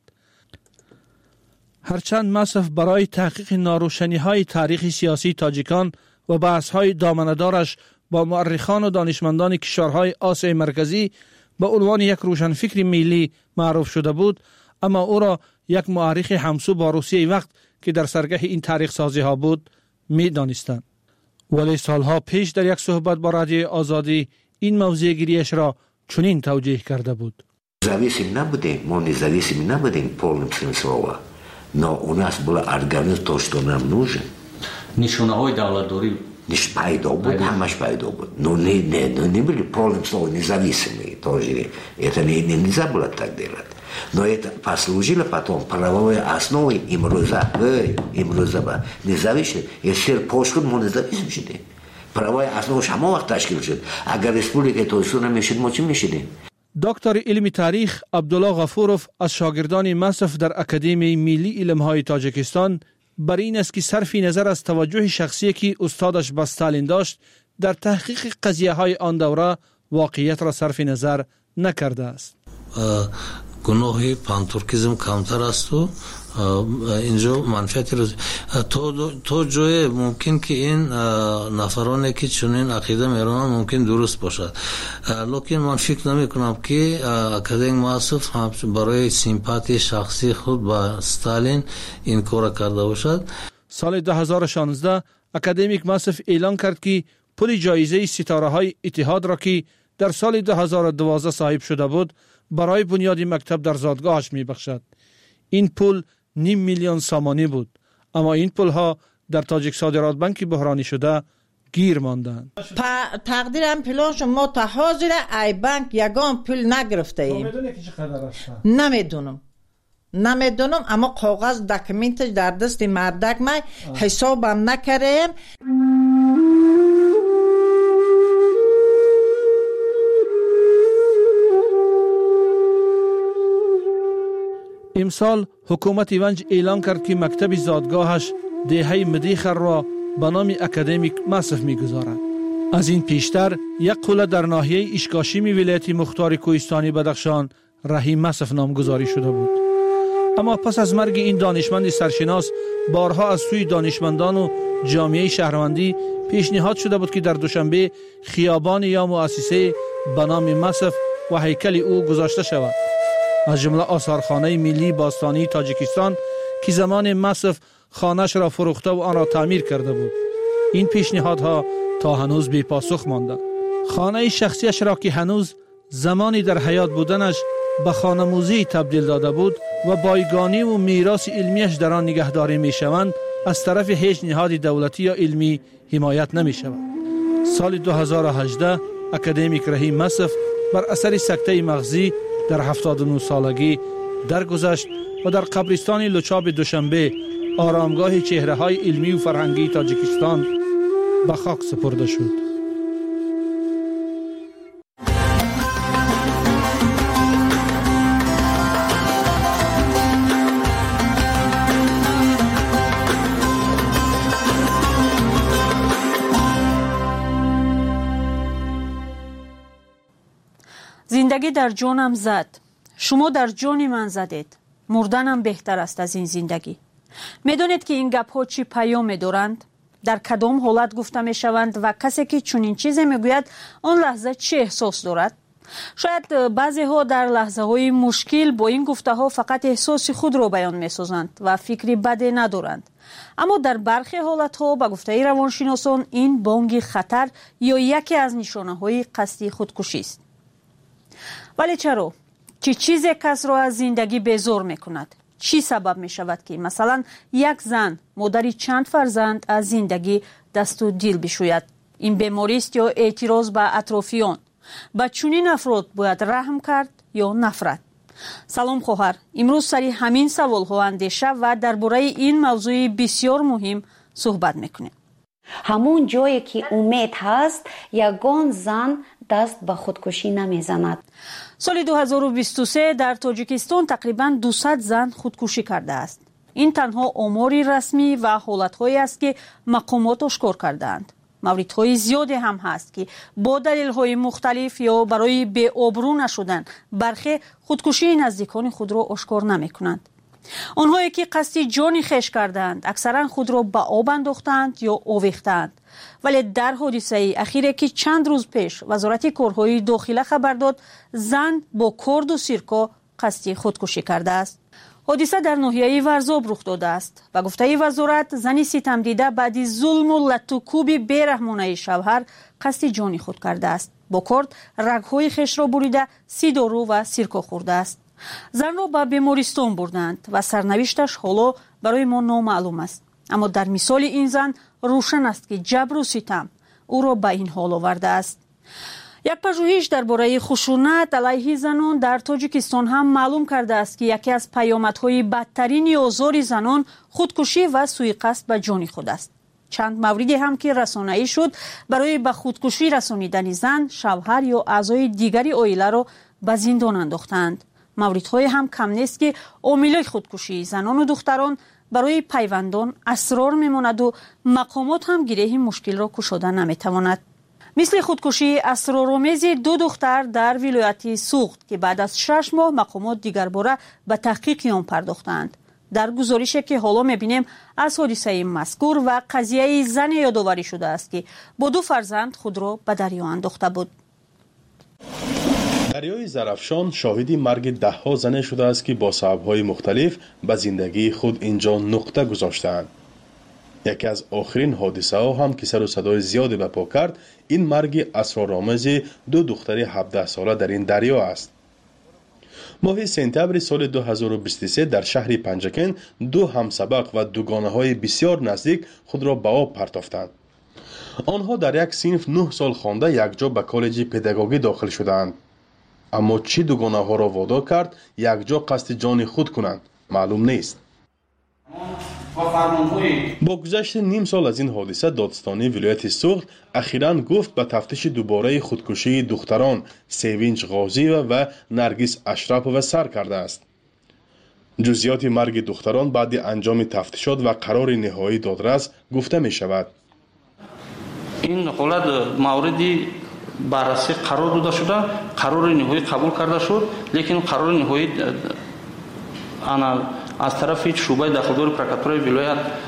هرچند ماسف برای تحقیق ناروشنی‌های تاریخی سیاسی تاجیکان و بحث‌های دامنه‌دارش با مورخان و دانشمندان کشورهای آسیای مرکزی به عنوان یک روشنفکر ملی معروف شده بود، اما او را یک مورخ همسو با روسیه وقت که در سرگه این تاریخ سازی ها بود می دانستند. ولی سالها پیش در یک صحبت با رادیو آزادی این موضوع گیریش را چنین توجیه کرده بود: Зависим набудем, мы не зависим набудем полным смыслом, но у нас был организм то, что нам нужен. нишонаҳои давлатдорӣ ниш пайдо буд, ҳамаш пайдо буд, но не не не были полным словом независимые тоже. Это не нельзя было так делать. Но это послужило потом правовой основой имрӯза, имрӯза ба независим, если пошкуд мо независим шудем. Правовая основа ҳамон вақт ташкил шуд. Агар республика тоисун намешуд, мо чӣ мешудем? دکتر علم تاریخ عبدالله غفورов از شاگردان ماسف در اکادمی ملی علم‌های تاجیکستان بر این است که صرف نظر از توجه شخصی که استادش به استالین داشت در تحقیق قضیه‌های آن دوره واقعیت را صرف نظر نکرده است. گناه پانتورکیزم کمتر است و اینجا منفعتی رو تو تو جای ممکن که این نفرانی که چنین عقیده میرن ممکن درست باشد، لیکن من فکر نمی کنم که اکادمیک ماسف برای سیمپاتی شخصی خود با استالین این کار کرده باشد. سال دو هزار و شانزده اکادمیک ماسف اعلان کرد که پول جایزه ستاره های اتحاد را که در سال دو هزار و دوازده صاحب شده بود برای بنیاد مکتب در زادگاهش می بخشد. این پول نیم میلیون سامانی بود، اما این پول ها در تاجیک صادرات بانک بحرانی شده گیر ماندند. تقدیرم پولش ما تا حاضر ای بانک یگان پول نگرفته ایم. نمیدونی که چقدر است؟ نمیدونم. نمیدونم اما کاغذ دکمنتش در دست مردک ما حسابم نکردم. امسال حکومت ونج اعلان کرد که مکتب زادگاهش دهه مدیخر را به نام اکادمیک ماسف می‌گذارد. از این پیشتر یک قله در ناحیه اشکاشیمی ولایت مختار کوهستانی بدخشان رحیم ماسف نامگذاری شده بود. اما پس از مرگ این دانشمند سرشناس بارها از سوی دانشمندان و جامعه شهروندی پیشنهاد شده بود که در دوشنبه خیابان یا مؤسسه به نام مصف و هیکل او گذاشته شود. از جمله آثارخانه ملی باستانی تاجیکستان که زمان مصف خانه‌اش را فروخته و آن را تعمیر کرده بود. این پیشنهادها تا هنوز بی پاسخ مانده. خانه شخصیش را که هنوز زمانی در حیات بودنش به خانه موزی تبدیل داده بود و بایگانی و میراث علمیش در آن نگهداری می شوند، از طرف هیچ نهاد دولتی یا علمی حمایت نمی شود. سال دو هزار و هجده اکادمیک رحیم مصف بر اثر سکته مغزی در هفتاد و نه سالگی درگذشت و در قبرستان لوچاب دوشنبه آرامگاه چهره های علمی و فرهنگی تاجیکستان به خاک سپرده شد. زندگی در جانم زد. شما در جان من زدید. مردنم بهتر است از این زندگی. میدونید که این گپ ها چی پیام می‌دارند؟ در کدام حالت گفته میشوند و کسی که چنین چیزی میگوید آن لحظه چه احساس دارد؟ شاید بعضی ها در لحظه های مشکل با این گفته ها فقط احساس خود را بیان می‌سازند و فکری بدی ندارند. اما در برخی حالت ها به گفته روانشناسان این بانگ خطر یا یکی از نشانه های قصدی خودکشی است. ولی چرا؟ چه چیزی کس را از زندگی بیزار میکند؟ چی سبب می شود که مثلا یک زن مادری چند فرزند از زندگی دست و دل بشوید؟ این بیماری است یا اعتراض به اطرافیان؟ به چنین افراد باید رحم کرد یا نفرت؟ سلام خواهر، امروز سری همین سوال ها اندیشه و درباره این موضوع بسیار مهم صحبت میکنیم. همون جایی که امید هست یگان زن دست به خودکشی نمیزند. سال دو هزار و بیست و سه در تاجیکستان تقریباً دویست زن خودکشی کرده است. این تنها آماری رسمی و حالت‌هایی است که مقامات اشکار کردند. موردهای زیادی هم هست که با دلیل‌های مختلف یا برای بی‌آبرو نشدن برخی خودکشی نزدیکان خود را اشکار نمی‌کنند. آنهایی که قصد جان خویش کردند اکثرا خود را به آب انداختند یا آویختند. ولی در حادثه اخیری که چند روز پیش وزارت کارهای داخله خبر داد زن با کارد و سیرکا قصد خودکشی کرده است. حادثه در ناحیه ورزاب رخ داده است. به گفته وزارت زنی ستم دیده بعد ظلم و لط و کوب بیرحمانه شوهر قصد جان خود کرده است. با کارد رگ‌های خویش را بریده سی دارو و سیرکا خورده است. زن را به بیمارستان بردند و سرنوشتش حالا برای ما نامعلوم است. اما در مثال این زن روشن است که جبر و ستم او را به این حال آورده است. یک پژوهش درباره خشونت علیه زنان در تاجیکستان هم معلوم کرده است که یکی از پیامدهای بدترین آزار زنان خودکشی و سوءقصد به جان خود است. چند موردی هم که رسانه‌ای شد برای به خودکشی رسانیدن زن، شوهر یا اعضای دیگری عائله را به زندان انداختند. موردهای هم کم نیست که عاملای خودکشی زنان و دختران برای پیوندان اسرار میماند و مقامات هم گره مشکل را گشوده نمیتواند. مثل خودکشی اسرارآمیز دو دختر در ولایت سوخت که بعد از شش ماه مقامات دیگر باره به تحقیق آن پرداختند. در گزارشی که حالا میبینیم از حادثه مذکور و قضیه زن یادآوری شده است که با دو فرزند خود را به دریا انداخته بود. دریای زرافشان شاهدی مرگ ده ها زن شده است که با سبب‌های مختلف به زندگی خود اینجا نقطه گذاشتند. یکی از آخرین حادثه ها هم که سر و صدای زیادی برپا کرد این مرگ اسرارآمیز دو دختر هفده ساله در این دریا است. ماه سپتامبر سال دو هزار و بیست و سه در شهر پنجکن دو همسبق و دوگانه های بسیار نزدیک خود را به آب پرتافتند. آنها در یک صنف نه سال خوانده یکجا به کالج پداگوژی داخل شدند. اما چی دوگانه ها را وادار کرد یکجا قصد جان خود کنند معلوم نیست. با گذشت نیم سال از این حادثه دادستانی ولایت سوخت اخیراً گفت به تفتیش دوباره خودکشی دختران سیوینچ غازی و نرگس اشرف‌ها سر کرده است. جزئیات مرگ دختران بعد انجام تفتیشات و قرار نهایی دادرس گفته می شود. این حالت موردی بررسی قرار داده شده، قرار نهایی قبول کرده شد، لیکن قرار نهایی انا از طرف شعبه داخلدار پرکاتور ولایت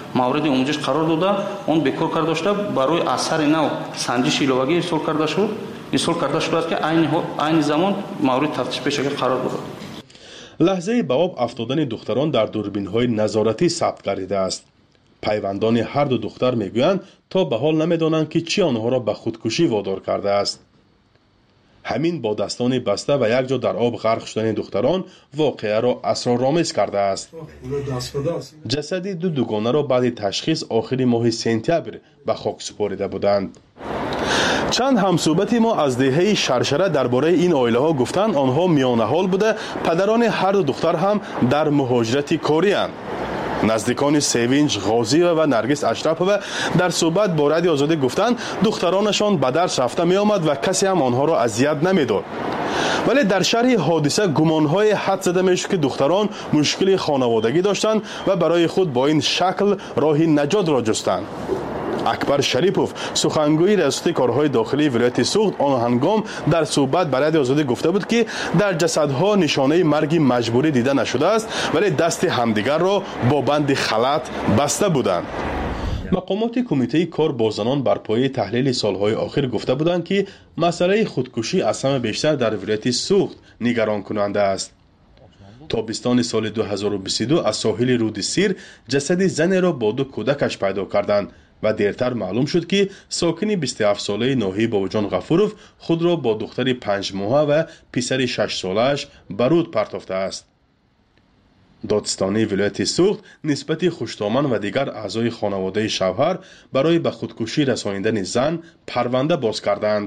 мавриди омӯзиш қарор дода он бекор карда шуда барои асари нав санҷиши иловагӣ ирсол карда шуд ирсол карда шудааст ки айни замон маврид тафтиш пешакӣ қарор дорад. лаҳзаи ба об афтодани духтарон дар дурбинҳои назоратӣ сабт гардидааст. пайвандони ҳарду духтар мегӯянд то ба ҳол намедонанд ки чӣ онҳоро ба худкушӣ водор кардааст. ҳамин бо дастони баста ва якҷо дар об ғарқ шудани духтарон воқеаро асроромез кардааст. ҷасади ду дугонаро баъди ташхис охири моҳи сентябр ба хок супорида буданд. чанд ҳамсӯҳбати мо аз деҳаи Шаршара дар бораи ин оилаҳо гуфтанд онҳо миёнаҳол буда падарони ҳарду духтар ҳам дар муҳоҷирати корианд. наздикони Севинҷ Ғозиева ва Наргис Ашрапова дар суҳбат бо Радиои Озодӣ гуфтанд духтаронашон ба дарс рафта меомад ва касе ҳам онҳоро азият намедод. вале дар шарҳи ҳодиса гумонҳое ҳад зада мешуд ки духтарон мушкили хонаводагӣ доштанд ва барои худ бо ин шакл роҳи наҷотро ҷустанд. акбар Шарипов сухангӯи риёсати корҳои дохилии вилояти Суғд он ҳангом дар суҳбат ба Радиои Озодӣ гуфта буд ки дар ҷасадҳо нишонаи марги маҷбурӣ дида нашудааст, вале дасти ҳамдигарро бо банди халат баста буданд. мақомоти кумитаи кор бо занон бар пояи таҳлили солҳои охир гуфта буданд ки масъалаи худкушӣ аз ҳама бештар дар вилояти Суғд нигаронкунанда аст. тобистони соли ду ҳазору бисту ду аз соҳили руди Сир ҷасади занеро бо ду кӯдакаш пайдо карданд ва дертар маълум шуд ки сокини бисту ҳафтсолаи ноҳияи Бобоҷон Ғафуров худро бо духтари панҷмоҳа ва писари шашсолааш ба руд партофтааст. додистонии вилояти Суғд нисбати Хуштоман ва дигар аъзои хонаводаи шавҳар барои ба худкушӣ расонидани зан парванда боз карданд.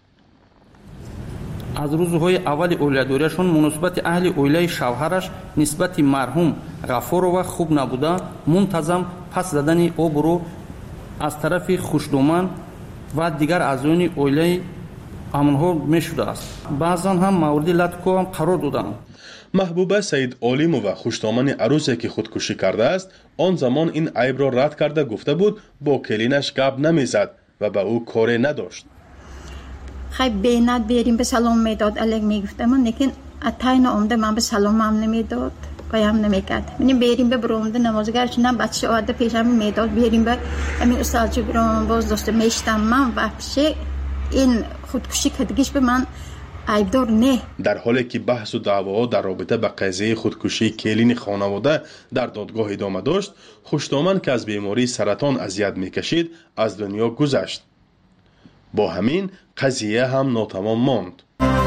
аз рӯзҳои аввали оиладорияшон муносибати аҳли оилаи шавҳараш нисбати марҳум Ғафурова хуб набуда мунтазам пас задани обро аз тарафи Хуштоман ва дигар аъзои оилаи амонҳо мешудааст. баъзан ҳам мавриди латковам қарор доданд. маҳбуба Саид Олимова хуштомани арӯзе ки худкушӣ кардааст он замон ин айбро рад карда гуфта буд бо келинаш гап намезад ва ба ӯ коре надошт. خیلی بینات بیریم به سلام میداد الگ میگفتم لیکن اتاین آمده من به سلام هم نمیداد قایم نمیکرد. من بیریم به برامده نمازگرش نه بچه آده پیشم میداد بیریم به همین استادچه برام باز داشته میشتم من وحشه این خودکشی کردگیش به من عیبدار نه. در حالی که بحث و دعواها در رابطه با قضیه خودکشی کلین خانواده در دادگاه ادامه داشت، خوشتامن که از بیماری سرطان اذیت میکشید از دنیا گذشت. با همین قضیه هم ناتمام ماند.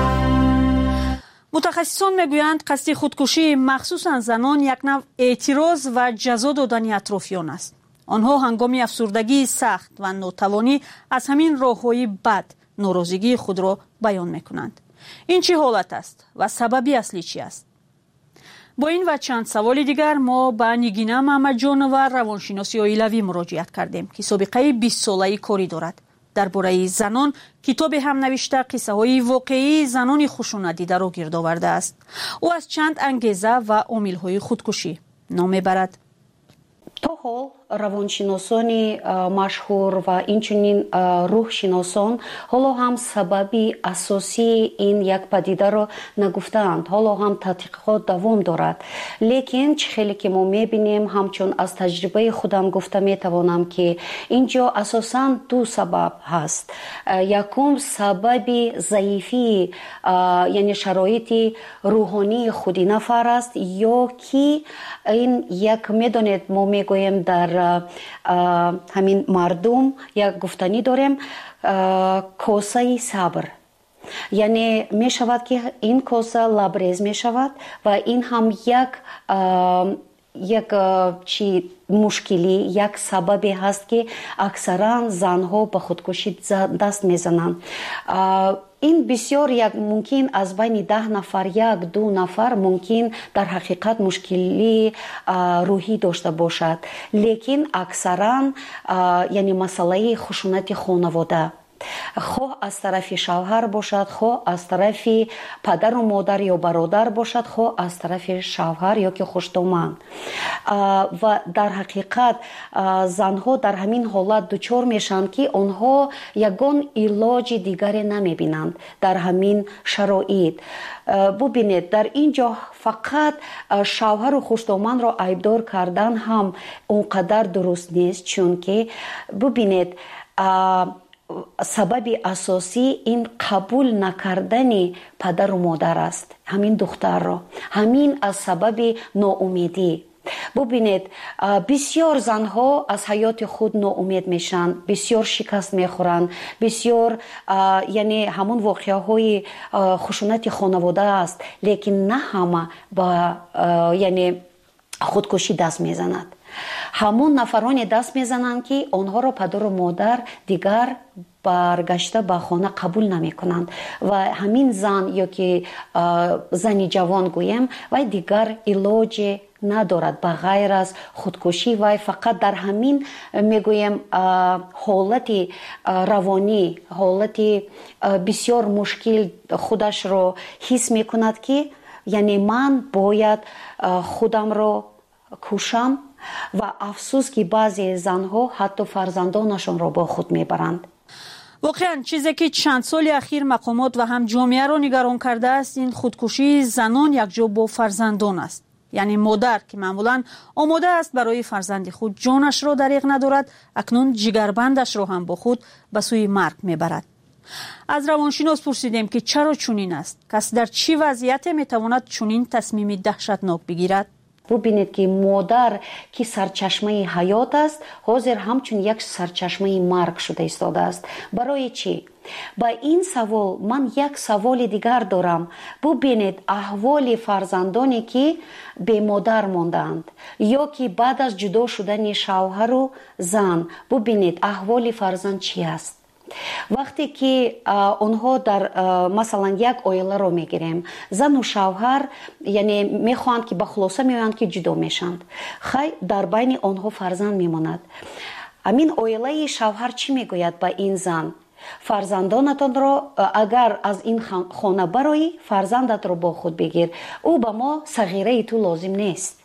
متخصصان میگویند قصد خودکشی مخصوصا زنان یک نوع اعتراض و جزا دادن اطرافیان است. آنها هنگام افسردگی سخت و ناتوانی از همین راه‌های بد ناراضگی خود را بیان میکنند. این چه حالت است و سببی اصلی چی است؟ با این و چند سوال دیگر ما به نگینه محمدجان و روانشناسی عائلوی مراجعت کردیم که سابقه بیست ساله‌ای کاری دارد. درباره زنان کتاب هم نوشته قصه های واقعی زنان خشونت دیده را گرد آورده است. او از چند انگیزه و عامل های خودکشی نام میبرد. تا حال روانشناسان مشهور و اینچنین روحشناسان حالا هم سببی اساسی این یک پدیده را نگفتند. حالا هم تحقیقات دوام دارد. لیکن چه خیلی که ما میبینیم همچون از تجربه خودم گفته میتوانم که اینجا اساساً دو سبب هست. یکم سببی ضعیفی یعنی شرایط روحانی خودی نفر است یا که این یک میدانید ما میگویم در همین مردم یک گفتنی داریم کوسه صبر، یعنی می شود که این کوسه لبریز می شود و این هم یک یک چی مشکلی یک سببی هست که اکثرا زنها به خودکشی دست میزنند. این بسیار یک ممکن از بین ده نفر یک دو نفر ممکن در حقیقت مشکلی روحی داشته باشد، لیکن اکثرا یعنی مسئله خشونت خانواده خواه از طرف شوهر باشد، خواه از طرف پدر و مادر یا برادر باشد، خواه از طرف شوهر یا که خوشتومند. و در حقیقت زنها در همین حالت دچار میشن که آنها یگان علاج دیگری نمیبینند در همین شرایط. ببینید در اینجا فقط شوهر و خوشتومند را عیبدار کردن هم اونقدر درست نیست، چون که ببینید سبب اساسی این قبول نکردن پدر و مادر است، همین دختر را، همین از سبب ناامیدی. ببینید بسیار زنها از حیات خود ناامید میشن، بسیار شکست میخورن، بسیار یعنی همون واقعه های خشونت خانواده است، لیکن نه همه با یعنی خودکشی دست میزند. همون نفرانی دست میزنند که آنها را پدر و مادر دیگر برگشته به خانه قبول نمی کنند و همین زن یا که زنی جوان گویم و دیگر علاج ندارد به غیر از خودکشی و فقط در همین میگویم حالت روانی، حالت بسیار مشکل خودش رو حس میکند که یعنی من باید خودم رو کشم و افسوس که بعضی زنها حتی فرزندانشون را با خود میبرند. واقعا چیزی که چند سال اخیر مقامات و هم جامعه را نگران کرده است این خودکشی زنان یکجا با فرزندان است. یعنی مادر که معمولا آماده است برای فرزند خود جانش را دریغ ندارد، اکنون جگربندش را هم با خود به سوی مرگ میبرد. از روانشناس پرسیدیم که چرا چنین است؟ کس در چی وضعیت میتواند چنین تصمیم دهشتناک بگیرد؟ ببینید که مادر که سرچشمه حیات است حاضر همچون یک سرچشمه مرگ شده ایستاده است. برای چی؟ با این سوال من یک سوال دیگر دارم. ببینید احوال فرزندانی که به مادر ماندند یا که بعد از جدا شدن شوهر و زن، ببینید احوال فرزند چی است. وقتی که آنها در مثلا یک عائله رو میگیریم، زن و شوهر یعنی میخواهند که به خلاصه میگویند که جدا میشند، خیلی در بین آنها فرزند میماند. امین عائله شوهر چی میگوید با این زن؟ فرزندانتان را اگر از این خانه برای فرزندت رو با خود بگیر، او به ما صغیره تو لازم نیست.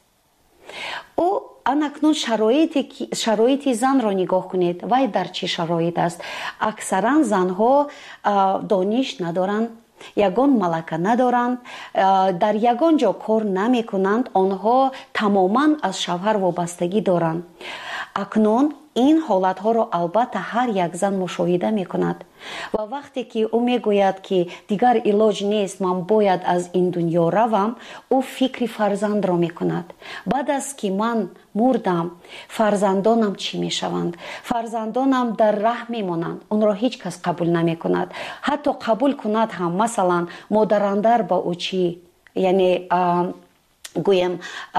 او اکنون شرایطی شرایط زن را نگاه کنید، وای در چه شرایط است. اکثرا زنها دانش ندارند، یگان ملکه ندارند، در یگان جا کار نمی کنند، آنها تماما از شوهر وابستگی دارند. اکنون این حالت ها را البته هر یک زن مشاهده می کند و وقتی که او می گوید که دیگر علاج نیست، من باید از این دنیا روم، او فکر فرزند را می کند. بعد از که من مردم فرزندانم چی می شوند؟ فرزندانم در ره می مانند، اون را هیچ کس قبول نمی کند. حتی قبول کند هم مثلا مادراندر با او چی یعنی گویم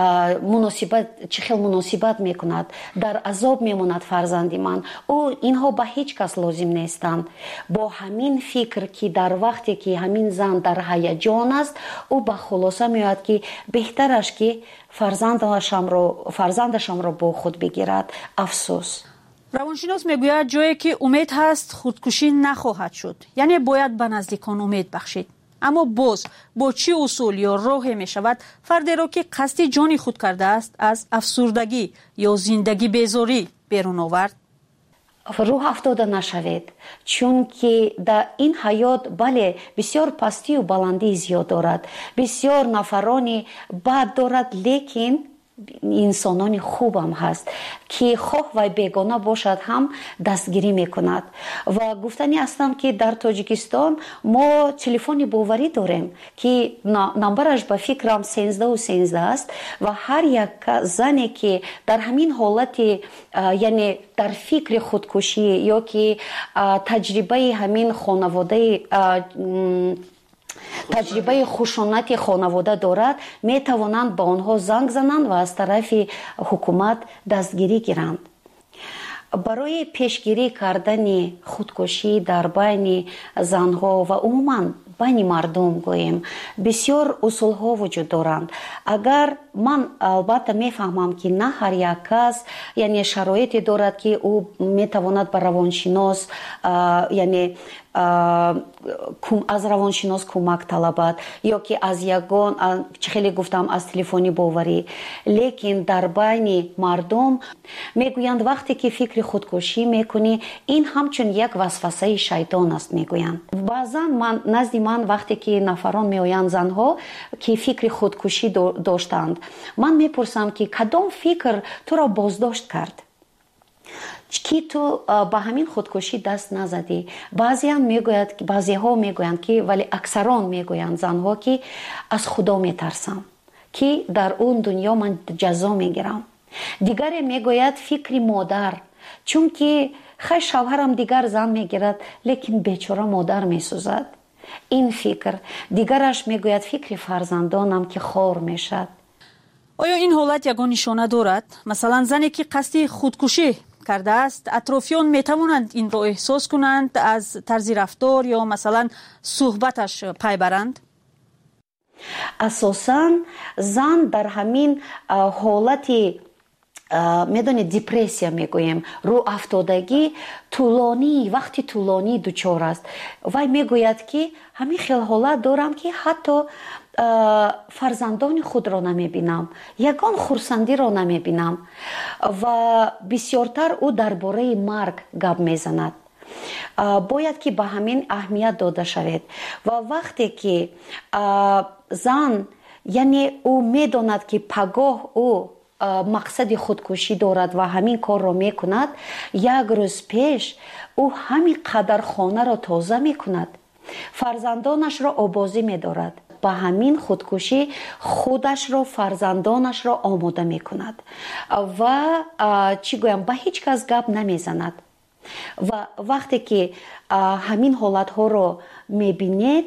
مناسبت چه خیلی مناسبت میکند، در عذاب میماند فرزندی من. او اینها به هیچ کس لازم نیستند. با همین فکر که در وقتی که همین زن در هیجان است، او به خلاصه میاد که بهترش که فرزندشم رو فرزندشم رو با خود بگیرد. افسوس. روانشناس میگوید جایی که امید هست خودکشی نخواهد شد، یعنی باید به نزدیکان امید بخشید. اما باز با چه اصول یا راهی می شود فردی را که قصد جانی خود کرده است از افسردگی یا زندگی بیزاری بیرون آورد؟ روح افتاده نشوید، چون که در این حیات بله بسیار پستی و بلندی زیاد دارد، بسیار نفرانی بد دارد، لیکن انسانان خوب هم هست که خواه و بیگانه باشد هم دستگیری میکند. و گفتنی هستم که در تاجیکستان ما تلفن باوری داریم که نمبرش به فکرم سیزده و سیزده است و هر یک زنی که در همین حالت یعنی در فکر خودکشی یا که تجربه همین خانواده تجربه خشونت خانواده دارد، می توانند با آنها زنگ زنند و از طرف حکومت دستگیری گیرند. برای پیشگیری کردن خودکشی در بین زنها و عموما байни мардум гӯем бисёр усулҳо вуҷуд доранд. Агар ман албатта мефаҳмам ки на ҳар як кас яъне шароите дорад ки ӯ метавонад ба равоншинос яъне аз равоншинос кӯмак талабад ё ки аз ягон чӣ хеле гуфтам аз телефони боварӣ. Лекин дар байни мардум мегӯянд вақте ки фикри худкушӣ мекунӣ ин ҳамчун як васвасаи шайтон аст мегӯянд. баъзан ман назди ман вақте ки нафарон меоянд занҳо ки фикри худкушӣ доштанд ман мепурсам ки кадом фикр туро боздошт кард ки ту ба ҳамин худкушӣ даст назадӣ. баъзеҳо мегӯянд ки вале аксарон мегӯянд занҳо ки аз худо метарсам ки дар он дунё ман ҷазо мегирам. дигаре мегӯяд фикри модар чунки хай шавҳарам дигар зан мегирад лекин бечора модар месӯзад. ин фикр. дигараш мегӯяд фикри фарзандонам ки хор мешад. оё ин ҳолат ягон нишона дорад? масалан зане ки қасди худкушӣ кардааст атрофиён метавонанд инро эҳсос кунанд аз тарзи рафтор ё масалан суҳбаташ пай баранд? асосан зан дар ҳамин ҳолати медонед депрессия мегӯем рӯафтодагӣ тӯлонӣ вақти тӯлонӣ дучор аст. вай мегӯяд ки ҳамин хел ҳолат дорам ки ҳатто фарзандони худро намебинам, ягон хурсандиро намебинам ва бисёртар ӯ дар бораи марг гап мезанад. бояд ки ба ҳамин аҳамият дода шавед ва вақте ки зан яъне ӯ медонад ки пагоҳ ӯ мақсади худкушӣ дорад ва ҳамин корро мекунад, як рӯз пеш ӯ ҳамин қадар хонаро тоза мекунад, фарзандонашро обозӣ медорад, ба ҳамин худкушӣ худашро фарзандонашро омода мекунад ва чӣ гӯям ба ҳеҷ кас гап намезанад. ва вақте ки ҳамин ҳолатҳоро мебинед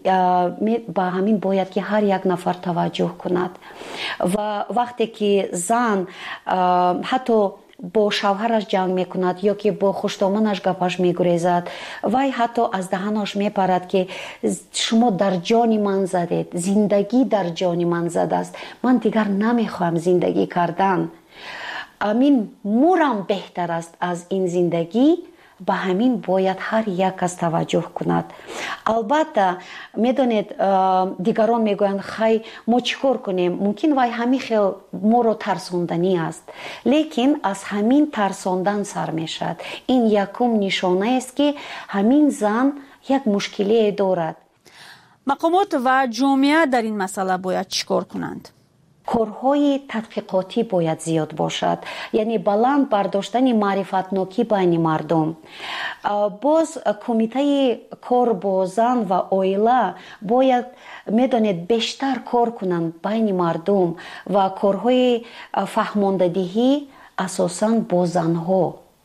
ба ҳамин бояд ки ҳар як нафар таваҷҷӯҳ кунад. ва вақте ки зан ҳатто бо шавҳараш ҷанг мекунад ё ки бо хуштоманаш гапаш мегурезад, вай ҳатто аз даҳанаш мепарад ки шумо дар ҷони ман задед, зиндагӣ дар ҷони ман задааст, ман дигар намехоҳам зиндагӣ кардан, амин мурам беҳтар аст аз ин зиндагӣ. ба ҳамин бояд ҳар як кас таваҷҷӯҳ кунад. албатта медонед дигарон мегӯянд хай мо чӣ кор кунем, мумкин вай ҳамин хел моро тарсонданӣ аст, лекин аз ҳамин тарсондан сар мешавад. ин якум нишонаест ки ҳамин зан як мушкилие дорад. мақомот ва ҷомеа дар ин масъала бояд чӣ кор кунанд? корҳои тадқиқотӣ бояд зиёд бошад, яъне баланд бардоштани маърифатнокӣ байни мардум. боз кумитаи кор бо зан ва оила бояд медонед бештар кор кунанд байни мардум ва корҳои фаҳмондадиҳӣ асосан бо занҳо.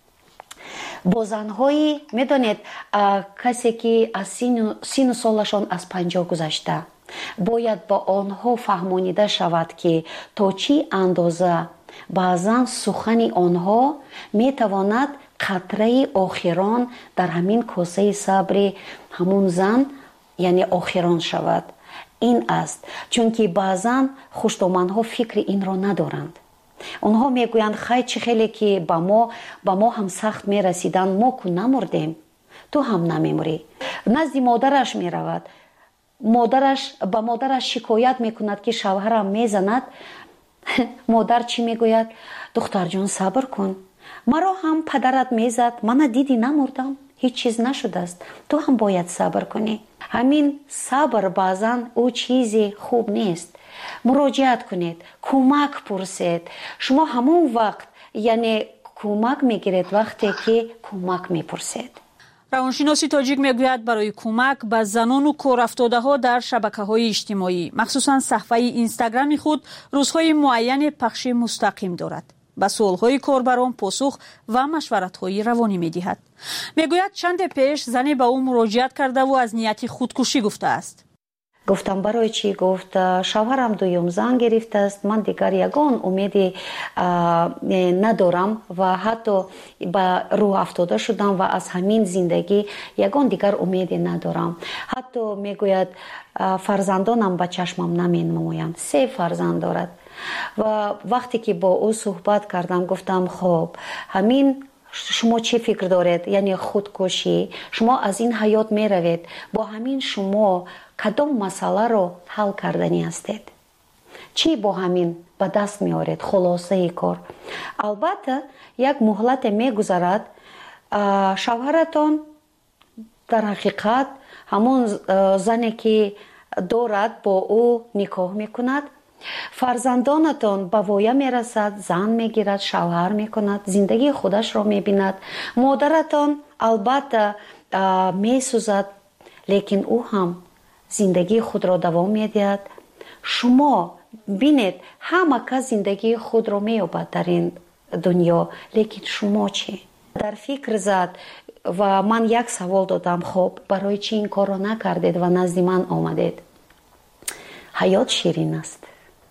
бо занҳои медонед касе ки аз сину солашон аз панҷоҳ гузашта бояд ба онҳо фаҳмонида шавад ки то чӣ андоза баъзан сухани онҳо метавонад қатраи охирон дар ҳамин косаи сабри ҳамун зан яъне охирон шавад. ин аст чунки баъзан хуштоманҳо фикри инро надоранд. онҳо мегӯянд хай чӣ хеле ки ба мо ба мо ҳам сахт мерасиданд, мо ку намурдем, ту ҳам намемурӣ. назди модараш меравад, модараш ба модараш шикоят мекунад ки шавҳарам мезанад. модар чӣ мегӯяд? духтарҷон сабр кун, маро ҳам падарат мезад, мана дидӣ намурдам, ҳеҷ чиз нашудааст, ту ҳам бояд сабр кунӣ. ҳамин сабр баъзан ӯ чизи хуб нест. муроҷиат кунед, кӯмак пурсед. шумо ҳамон вақт яъне кӯмак мегиред вақте ки кӯмак мепурсед. равоншиноси тоҷик мегӯяд барои кӯмак ба занону корафтодаҳо дар шабакаҳои иҷтимоӣ, махсусан саҳифаи инстаграми худ рӯзҳои муайяне пахши мустақим дорад. ба суолҳои корбарон посух ва машваратҳои равонӣ медиҳад. мегӯяд чанде пеш зане ба ӯ муроҷиат кардаву аз нияти худкушӣ гуфтааст. گفتم برای چی؟ گفت شوهرم دویم زن گرفته است، من دیگر یگان امیدی ندارم و حتی به روح افتاده شدم و از همین زندگی یگان دیگر امیدی ندارم. حتی میگوید فرزندانم به چشمم نمی نمایند. سه فرزند دارد و وقتی که با او صحبت کردم گفتم خب همین شما چی فکر دارید؟ یعنی خودکشی، شما از این حیات می روید، با همین شما کدام مسئله رو حل کردنی هستید؟ چی با همین به دست می آورید؟ خلاصه ای کار. البته یک مهلت می گذرد، شوهرتان در حقیقت همون زنی که دارد با او نکاح می کند، فرزندانتان به وایه می رسد، زن می گیرد، شوهر می کند، زندگی خودش را می بیند. مادرتان البته می سوزد لیکن او هم زندگی خود را دوام می دهد. شما بینید همه کس زندگی خود را می یابد در این دنیا، لیکن شما چی؟ در فکر زد و من یک سوال دادم، خب برای چی این کار را نکردید و نزد من آمدید؟ حیات شیرین است.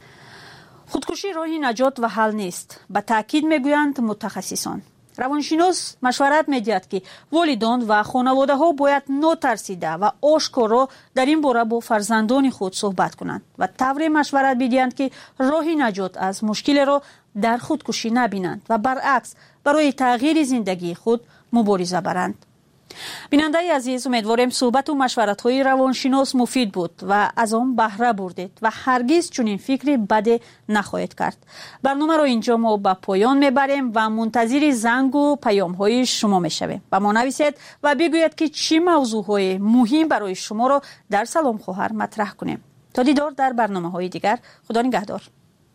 خودکشی راهی نجات و حل نیست، به تاکید میگویند متخصصان. روانشناس مشورت میدهد که والدان و خانواده ها باید نترسیده و آشکارا در این باره با فرزندان خود صحبت کنند و طوری مشورت بدهند که راهی نجات از مشکل را در خودکشی نبینند و برعکس برای تغییر زندگی خود مبارزه برند. بیننده عزیز، امیدواریم صحبت و مشورت های روانشناس مفید بود و از آن بهره بردید و هرگز چنین فکری بد نخواهید کرد. برنامه را اینجا ما به پایان میبریم و منتظر زنگ و پیام های شما میشویم. و ما نویسید و بگویید که چی موضوع های مهم برای شما را در سلام خواهر مطرح کنیم. تا دیدار در برنامه های دیگر، خدا نگهدار.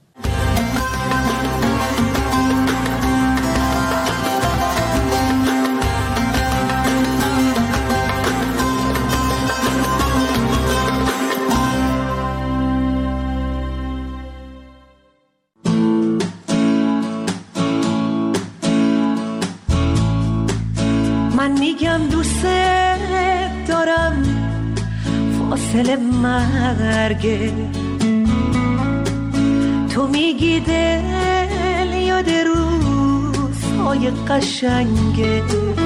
میگم دوست دارم، فاصله مرگه، تو میگی دل یاد روزهای قشنگه،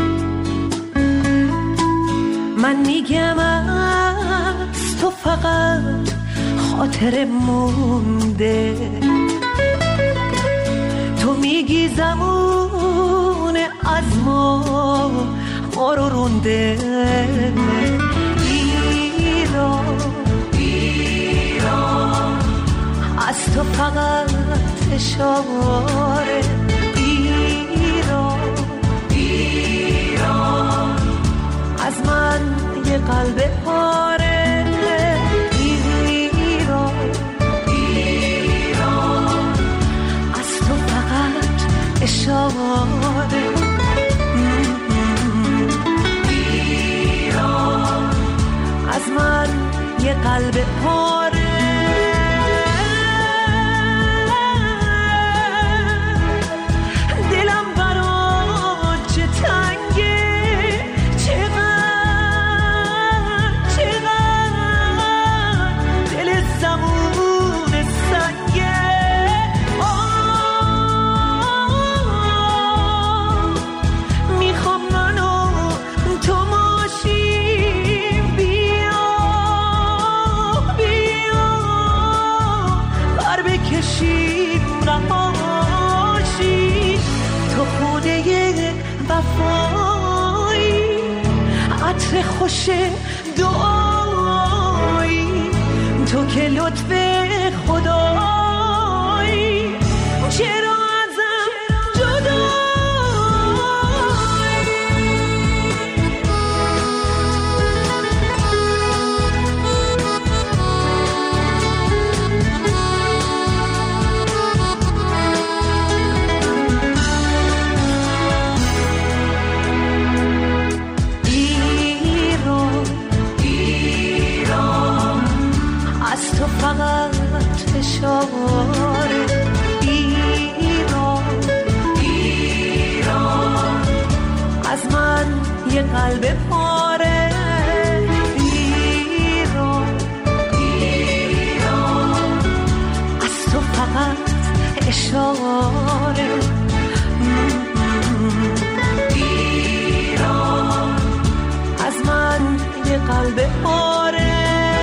من میگم از تو فقط خاطر مونده، تو میگی زمان از ما ما رو رونده. ایران ایران از تو فقط اشاره، ایران ایران از من یه قلب پاره، ایران ایران از تو فقط اشاره، از من یه قلب پاره. دلم برات چه تنگه، چقدر چقدر دل زمون سنگه، میخوام منو تو ماشی رهاشی، تو خونه وفایی، عطر خوش دعایی، تو که لطف خدایی، چرا ازم جدایی؟ فقط اشاره، ایران ایران از من یه قلب پاره، ایران فشاره ایران از من یه قلب پاره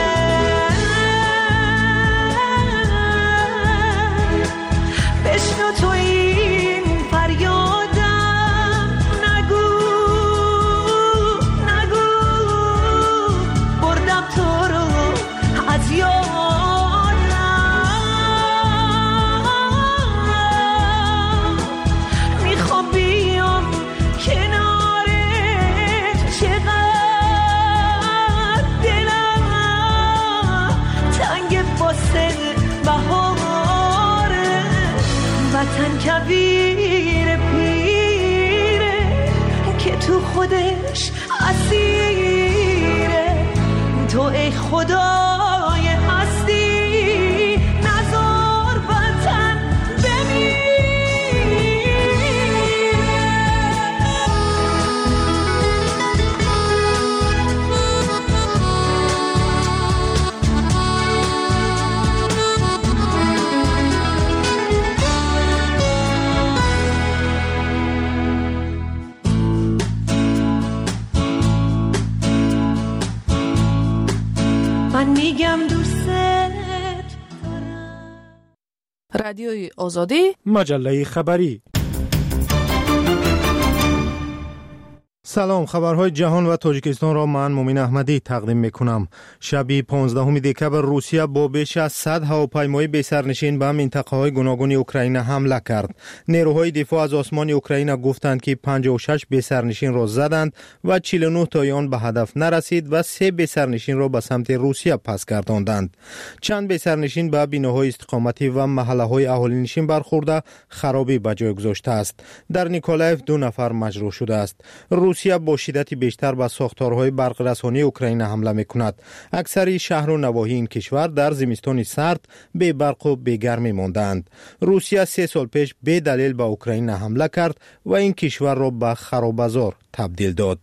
بشنو تو این فریادم نگو نگو بردم تو رو از یادم میخوام بیام کنارت چقدر دلم تنگ واسه بهاره وطن کبیر پیره که تو خودش اسیره تو ای خدای هستی نذار وطن من میگم دوست رادیوی آزادی مجله خبری. سلام، خبرهای جهان و تاجیکستان را من مومن احمدی تقدیم میکنم. شب پانزدهم دکبر روسیه با بیش از صد هواپیمای بی‌سرنشین به منطقه‌های گوناگون اوکراین حمله کرد. نیروهای دفاع از آسمان اوکراین گفتند که پنجاه و شش بی‌سرنشین را زدند و چهل و نه تای آن به هدف نرسید و سه بی‌سرنشین را به سمت روسیه پس گرداندند. چند بی‌سرنشین به بناهای استقامتی و محله‌های اهالی برخورده خرابی به جای گذاشته است. در نیکولایف دو نفر مجروح شده است. روسیه با شدت بیشتر به ساختارهای برق رسانی اوکراین حمله می‌کند. اکثر شهر و نواحی این کشور در زمستان سرد بی برق و بی گرمی ماندند. روسیه سه سال پیش به دلیل به اوکراین حمله کرد و این کشور را به خراب‌بازار تبدیل داد.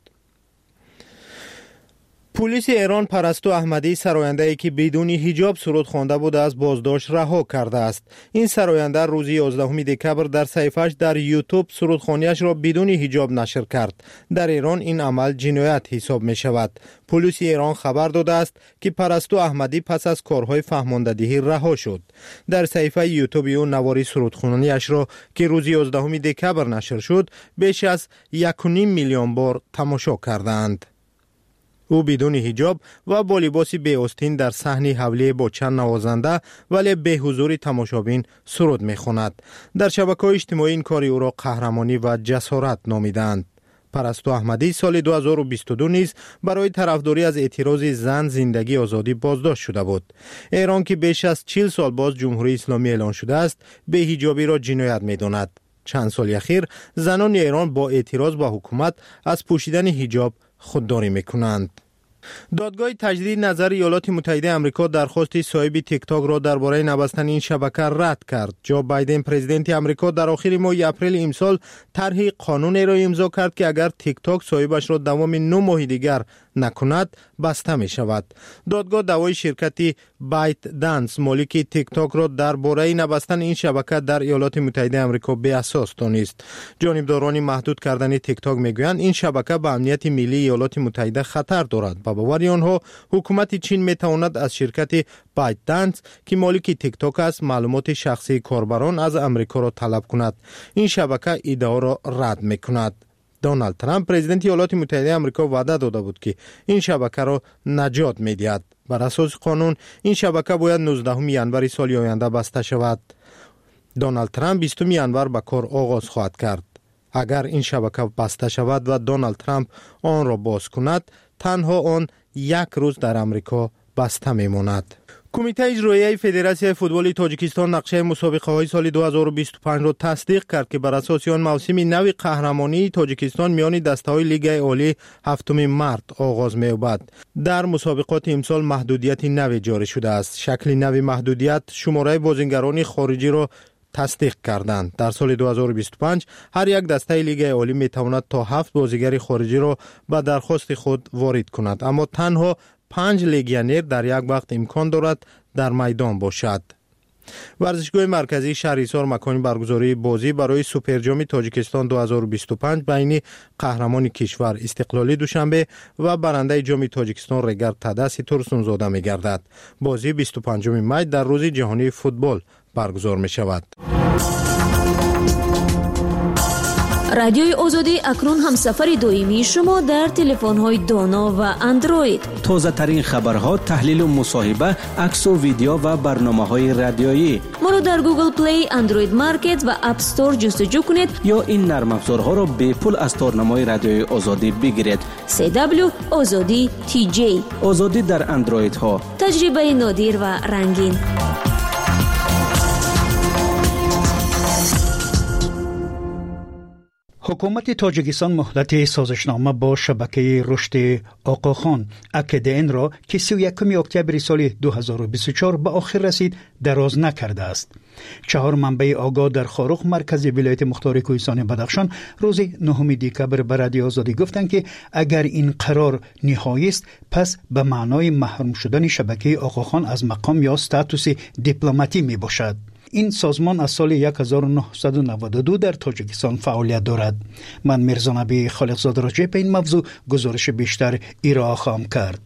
پلیس ایران پرستو احمدی سراینده‌ای که بدون حجاب سرود خوانده بود از بازداشت رها کرده است. این سراینده روز یازدهم دکبر در صفحه‌اش در یوتیوب سرودخوانیش را بدون حجاب نشر کرد. در ایران این عمل جنایت حساب می شود. پلیس ایران خبر داده است که پرستو احمدی پس از کارهای فهماندهی رها شد. در صفحه یوتیوب او نواری سرودخوانیش را که روز یازدهم دکبر نشر شد بیش از یک و نیم میلیون بار تماشا کردند. او بدون حجاب و با لباس بی آستین در صحنه حوله با چند نوازنده ولی به حضور تماشابین سرود می‌خواند. در شبکه‌های اجتماعی این کار او را قهرمانی و جسارت نامیدند. پرستو احمدی سال دو هزار و بیست و دو نیز برای طرفداری از اعتراض زن زندگی آزادی بازداشت شده بود. ایران که بیش از چهل سال باز جمهوری اسلامی اعلان شده است، به حجابی را جنایت می‌داند. چند سال اخیر زنان ایران با اعتراض به حکومت از پوشیدن حجاب خودداری میکنند. دادگاه تجدید نظر ایالات متحده آمریکا درخواست صاحب تیک تاک را درباره نبستن این شبکه رد کرد. جو بایدن پرزیدنت آمریکا در آخر ماه اپریل امسال طرح قانونی را امضا کرد که اگر تیک تاک صاحبش را دوام نه ماه دیگر نکند بسته می شود. دادگاه دعوای شرکت بایت دنس مالک تیک تاک را درباره نبستن این شبکه در ایالات متحده آمریکا بی اساس دانست. جانبداران محدود کردن تیک تاک میگویند این شبکه به امنیت ملی ایالات متحده خطر دارد. با باور آنها حکومت چین می تواند از شرکت بایت دنس که مالک تیک تاک است معلومات شخصی کاربران از آمریکا را طلب کند. این شبکه ادعا را رد می کند. دونالد ترامپ پرزیدنت ایالات متحده آمریکا وعده داده بود که این شبکه را نجات می‌دهد. بر اساس قانون این شبکه باید نوزدهم ژانویه سال آینده بسته شود. دونالد ترامپ بیستم ژانویه به کار آغاز خواهد کرد. اگر این شبکه بسته شود و دونالد ترامپ آن را باز کند، تنها آن یک روز در آمریکا بسته میماند. کمیته اجرایی فدراسیون فوتبال تاجیکستان نقشه مسابقه های سال دو هزار و بیست و پنج را تصدیق کرد که بر اساس آن موسم نو قهرمانی تاجیکستان میان دسته های لیگ عالی هفتم مارس آغاز می‌یابد. در مسابقات امسال محدودیت نوی جاری شده است. شکل نوی محدودیت شماره بازیگران خارجی را تصدیق کردند. در سال دو هزار و بیست و پنج هر یک دسته لیگ عالی میتواند تا هفت بازیگر خارجی را به درخواست خود وارد کند، اما تنها پنج لیگیونر در یک وقت امکان دارد در میدان باشد. ورزشگاه مرکزی شهریار مکان برگزاری بازی برای سوپر جام تاجیکستان دو هزار و بیست و پنج بین قهرمان کشور استقلالی دوشنبه و برنده جام تاجیکستان رگر تدسی ترسونزاده می گردد. بازی بیست و پنجم می در روز جهانی فوتبال برگزار می شود. رادیوی آزادی اکنون همسفر دائمی شما در تلفن‌های دانا و اندروید. تازه ترین خبرها، تحلیل و مصاحبه، عکس و ویدیو و برنامه‌های رادیویی. ما را در گوگل پلی، اندروید مارکت و اپ استور جستجو کنید یا این نرم افزارها را به پول از تارنمای رادیوی آزادی بگیرید. سی دبلیو آزادی تی جی. آزادی در اندروید ها. تجربه نادر و رنگین. حکومت تاجیکستان مهلت سازشنامه با شبکه رشد آقاخان اکدین را که سی و یکم اکتبر سال دو هزار و بیست و چهار به آخر رسید دراز نکرده است. چهار منبع آگاه در خاروخ مرکز ولایت مختار کوهستان بدخشان روز نهم دکبر به رادیو آزادی گفتند که اگر این قرار نهایی است پس به معنای محروم شدن شبکه آقاخان از مقام یا استاتوس دیپلماتی می باشد. این سازمان از سال هزار و نهصد و نود و دو در تاجیکستان فعالیت دارد. من میرزا نبی خالقزاده راجع به این موضوع گزارش بیشتر ارائه خواهم کرد.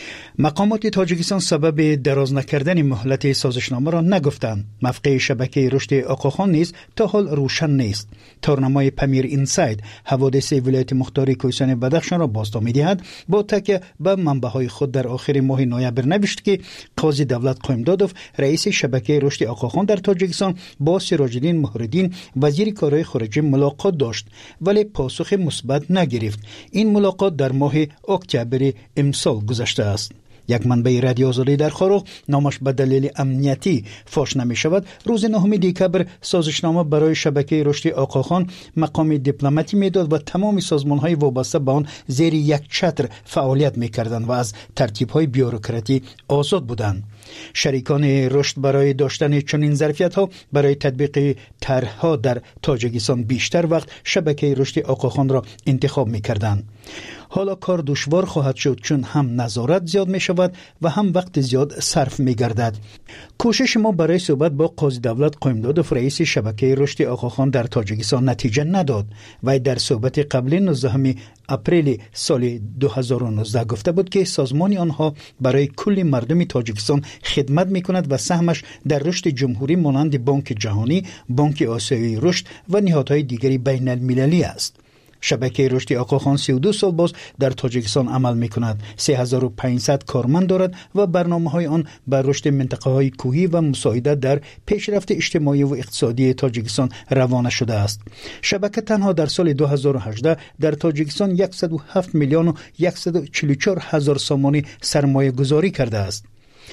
مقامات تاجیکستان سبب دراز نکردن مهلت سازشنامه را نگفتند. موقع شبکه رشد آقاخان نیز تا حال روشن نیست. تارنمای پمیر اینساید حوادث ولایت مختار کوهستان بدخشان را بازداشت می‌دهد. با تکیه به منبع‌های خود در آخر ماه نوامبر نوشت که قاضی دولت قائمدادوف رئیس شبکه رشد آقاخان در تاجیکستان با سراج الدین مهرالدین وزیر کارهای خارجه ملاقات داشت ولی پاسخ مثبت نگرفت. این ملاقات در ماه اکتبر امسال گذشته است. یک منبع رادیو آزادی در خاروخ نامش به دلیل امنیتی فاش نمی شود روز نهم دکبر سازشنامه برای شبکه رشد آقاخان مقام دیپلماتی میداد و تمام سازمان های وابسته به آن زیر یک چتر فعالیت میکردند و از ترتیب های بیوروکراتی آزاد بودند. شریکان رشد برای داشتن چنین ظرفیت ها برای تطبیق طرحها در تاجیکستان بیشتر وقت شبکه رشد آقاخان را انتخاب میکردند. حالا کار دشوار خواهد شد چون هم نظارت زیاد می شود و هم وقت زیاد صرف می گردد. کوشش ما برای صحبت با قاضی دولت قائمدادوف رئیس شبکه رشد آقاخان در تاجیکستان نتیجه نداد و در صحبت قبل نوزدهم اپریل سال دو هزار و نوزده گفته بود که سازمان آنها برای کل مردم تاجیکستان خدمت می کند و سهمش در رشد جمهوری مانند بانک جهانی، بانک آسیایی رشد و نهادهای دیگری بین المللی است. شبکه رشد آقاخان سی و دو سال باز در تاجیکستان عمل می کند. سه هزار و پانصد کارمند دارد و برنامه های آن بر رشد منطقه های کوهی و مساعدت در پیشرفت اجتماعی و اقتصادی تاجیکستان روانه شده است. شبکه تنها در سال دو هزار و هجده در تاجیکستان صد و هفت میلیون و صد و چهل و چهار هزار سامانی سرمایه گذاری کرده است.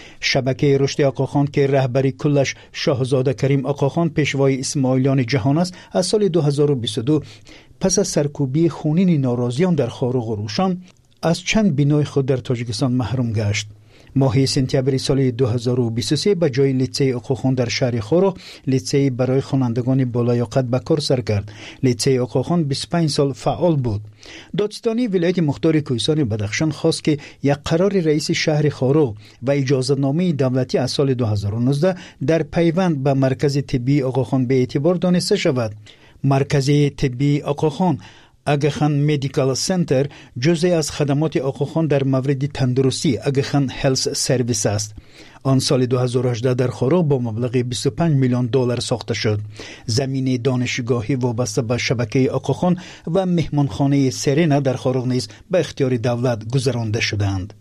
شبکه رشد آقاخان که رهبری کلش شاهزاده کریم آقاخان پیشوای اسماعیلیان جهان است از سال دو هزار و بیست و دو پس از سرکوبی خونین ناراضیان در خاروخ و روشان از چند بینای خود در تاجیکستان محروم گشت. ماه سپتامبر سال دو هزار و بیست و سه به جای لیسه آقاخان در شهر خاروخ لیسه برای خوانندگان بالیاقت به کار سر کرد. لیسه آقاخان بیست و پنج سال فعال بود. دادستانی ولایت مختار کوهستان بدخشان خواست که یک قرار رئیس شهر خاروخ و اجازه‌نامه دولتی از سال دو هزار و نوزده در پیوند به مرکز طبی آقاخان به اعتبار دانسته شود. مرکز طبی آقاخان آگاخان مدیکال سنتر جزئی از خدمات آقاخان در مورد تندرستی آگاخان هلس سرویس است. آن سال دو هزار و هجده در خاروخ با مبلغ بیست و پنج میلیون دلار ساخته شد. زمین دانشگاهی وابسته به شبکه آقاخان و مهمانخانه سرینا در خاروخ نیز به اختیار دولت گذرانده شدند.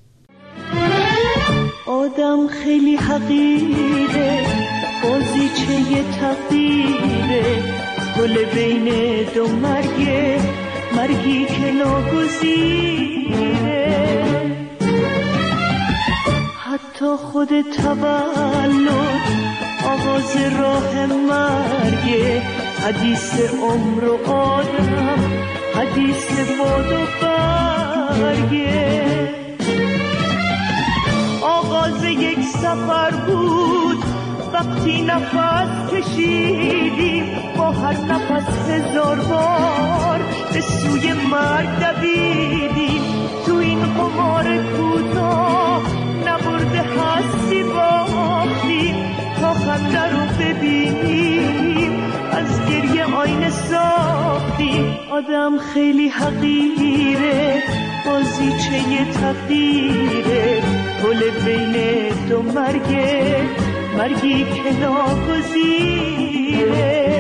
آدم خیلی حقیره، بازیچه تقدیره، گل بین دو مرگه، مرگی که ناگزیره. حتی خود تولد آغاز راه مرگه، حدیث عمر و آدم، حدیث باد و برگه. آغاز یک سفر بود وقتی نفس کشیدیم، با هر نفس هزار بار به سوی مرگ دویدیم. تو این قمار کوتاه نبرده هستی باختیم، تا خنده رو ببینیم، از گریه آینه ساختیم. آدم خیلی حقیره، بازیچه تقدیره، پل بین دو مرگه، مرگی که ناگزیره.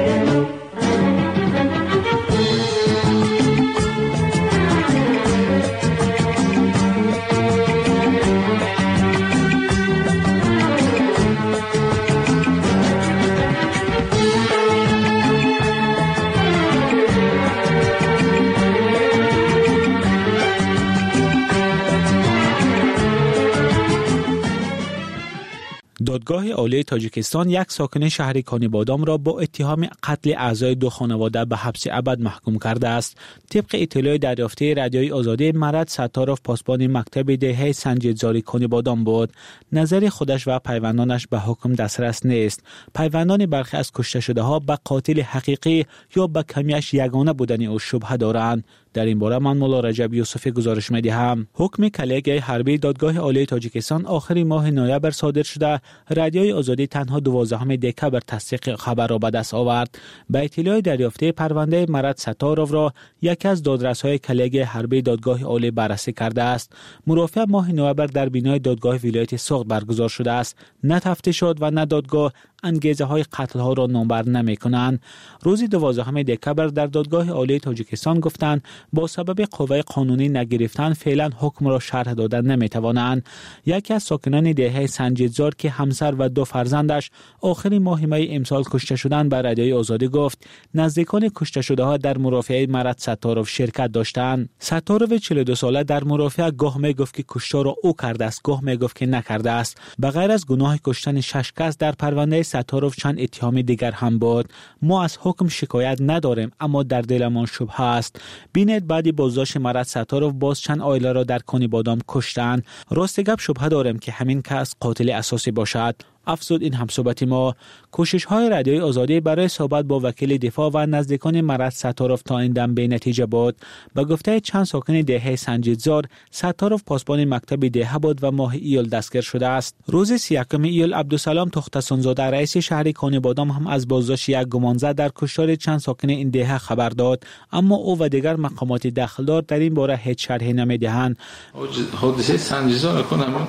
دادگاه عالی تاجیکستان یک ساکن شهر کانیبادام را با اتهام قتل اعضای دو خانواده به حبس ابد محکوم کرده است. طبق اطلاع دریافته رادیوی آزادی، مرد ستاروف پاسبان مکتب دهه سنجیدزاری کانیبادام بود. نظر خودش و پیوندانش به حکم دسترس نیست. پیوندان برخی از کشته شده ها به قاتل حقیقی یا به کمیش یگانه بودن او شبهه دارند. در این باره من مولا رجب یوسفی گزارش می‌دهم. حکم کلیه حربی دادگاه عالی تاجیکستان آخر ماه نوامبر صادر شده. رادیوی آزادی تنها دوازدهم دکمبر تصدیق خبر را به دست آورد. به اطلاع دریافته، پرونده مرد ستاروف را یکی از دادرس‌های کلیه حربی دادگاه عالی بررسی کرده است. مرافعه ماه نوامبر در بینای دادگاه ولایت سوخت برگزار شده است. نه تفتیش شد و نه دادگاه انگیزه های قتل ها را نامبر نمی کنند. روز دوازدهم دکمبر در دادگاه عالی تاجیکستان گفتند با سبب قوه قانونی نگرفتن فعلا حکم را شرح دادن نمی توانند. یکی از ساکنان دهه سنجیدزار که همسر و دو فرزندش آخر ماه می امسال کشته شدند به رادیوی آزادی گفت نزدیکان کشته شده ها در مرافعه مرد ستاروف شرکت داشتند. ستاروف چهل و دو ساله در مرافعه گاه می گفت که کشتار را او کرده است، گاه می گفت که نکرده است. به غیر از گناه کشتن شش کس، در پرونده ستاروف چند اتهام دیگر هم بود. ما از حکم شکایت نداریم، اما در دلمان شبهه است. بینید بعدی بازداشت مرد ستاروف باز چند عائله را در کانیبادام کشتند. راست گپ شبهه داریم که همین کس قاتل اساسی باشد. افزود این همصحبت ما. کوشش های رادیوی آزادی برای صحبت با وکیل دفاع و نزدیکان مرد ستاروف تا این دم بی نتیجه بود. به گفته چند ساکن دهه سنجیدزار، ستاروف پاسبان مکتب دهه بود و ماه ایول دستگیر شده است. روز سی و یکم ایول عبدالسلام تختسونزاده رئیس شهر کانیبادام هم از بازداشت یک گمانزده در کشتار چند ساکن این دهه خبر داد، اما او و دیگر مقامات دخلدار در این باره هیچ شرحی نمیدهند. حادثه سنجیدزار کنم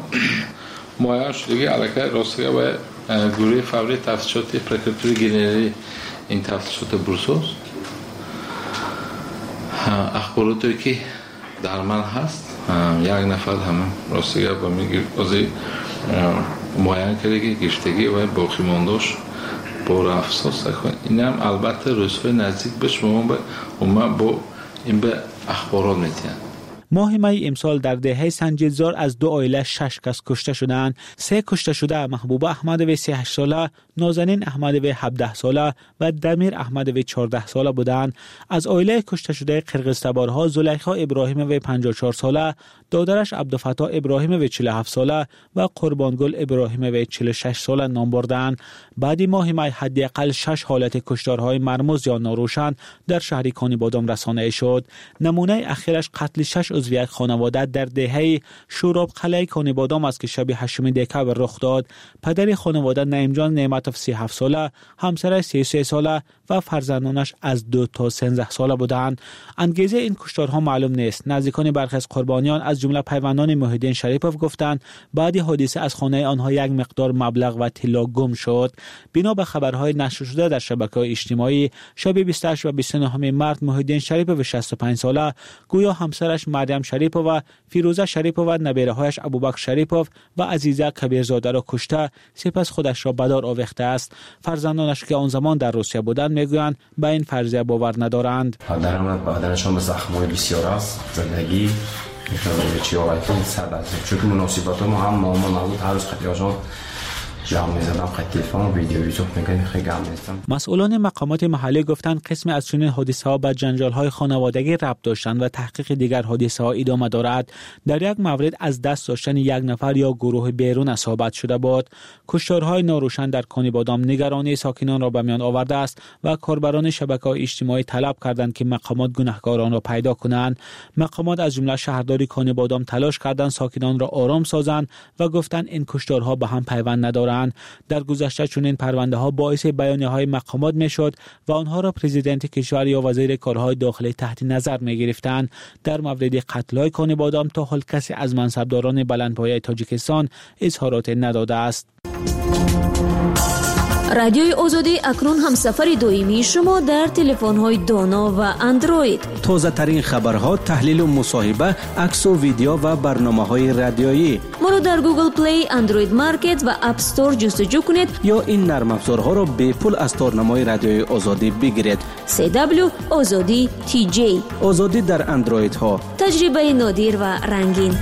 مایه شدگی علاقه راستگاه و گروه فوری تفتیشات پرکراتوری گنرال این تفتیشات بروسوس اخباراتی که در من هست یک نفر هم راستگاه با میگه بازی معین کرده که گشتگی و باقی مانداش با افسوس کنید. این هم البته روزهای نزدیک به شما با من با این به اخبارات میتین. ماه می امسال در دهه سنجیدزار از دو عائله شش کس کشته شدند. سه کشته شده محبوب احمد و سی و هشت ساله، نازنین احمد و هفده ساله و دمیر احمد و چهارده ساله بودند. از عائله کشته شده قرقیزتبارها زلیخا ابراهیم و پنجاه و چهار ساله، دادرش عبدالفتاح ابراهیم و چهل و هفت ساله و قربانگل ابراهیم و چهل و شش ساله نام بردند. بعد ماه می حداقل شش حالت کشتارهای مرموز یا ناروشن در شهر کانیبادام رسانه شد. نمونه اخیرش قتل شش عضو یک خانواده در دهه شوراب قلعه کانیبادام است که شب هشتم دکمبر رخ داد. پدر خانواده نعیم جان نعمتوف سی و هفت ساله، همسرش سی و سه ساله و فرزندانش از دو تا سیزده ساله بودند. انگیزه این کشتارها معلوم نیست. نزدیکان برخی از قربانیان از جمله پیوندان محیدین شریپوف گفتند بعد حادثه از خانه آنها یک مقدار مبلغ و طلا گم شد. بنا به خبرهای نشر شده در شبکه‌های اجتماعی، شب بیست و هشت و بیست و نه مارس محیدین شریپوف شصت و پنج ساله گویا همسرش مریم شریپوف و فیروزه شریپوف و نبیره‌هایش ابوبکر شریپوف و عزیزه کبیرزاده را کشته، سپس خودش را به دار آویخته است. فرزندانش که آن زمان در روسیه بودند میگویند به این فرضیه باور ندارند. پدرم بدنشان به زخم‌های بسیار است، زندگی می‌خواد چی آقایون سبب چون مناسبات ما هم مامان نبود، هر روز خطیاشون جمع می‌زدم، خط تلفن و ویدیو یوتیوب می‌گن خیلی گم نیستم. مسئولان مقامات محلی گفتند قسم از چنین حادثه‌ها به جنجال‌های خانوادگی ربط داشتند و تحقیق دیگر حادثه‌ها ادامه دارد. در یک مورد از دست داشتن یک نفر یا گروه بیرون اصابت شده بود. کشتارهای ناروشن در کانیبادام نگرانی ساکنان را به میان آورده است و کاربران شبکه‌های اجتماعی طلب کردند که مقامات گناهکاران را پیدا کنند. مقامات از جمله شهرداری کانیبادام تلاش کردند ساکنان را آرام سازند و گفتند این کشتارها به هم پیوند ندارند. دارند. در گذشته چنین پرونده ها باعث بیانیه های مقامات میشد و آنها را پرزیدنت کشور یا وزیر کارهای داخلی تحت نظر می گرفتند. در مورد قتل های کانی بادام تا حال کسی از منصبداران بلندپایه تاجیکستان اظهارات نداده است. رادیوی آزادی اکنون همسفر دائمی شما در تلفن‌های دانا و اندروید. تازه ترین خبرها، تحلیل و مصاحبه، عکس و ویدیو و برنامه‌های رادیویی. ما را در گوگل پلی، اندروید مارکت و اپ استور جستجو کنید یا این نرم افزارها را به پول از تارنمای رادیوی آزادی بگیرید. سی دبلیو آزادی تی جی. آزادی در اندروید ها. تجربه نادر و رنگین.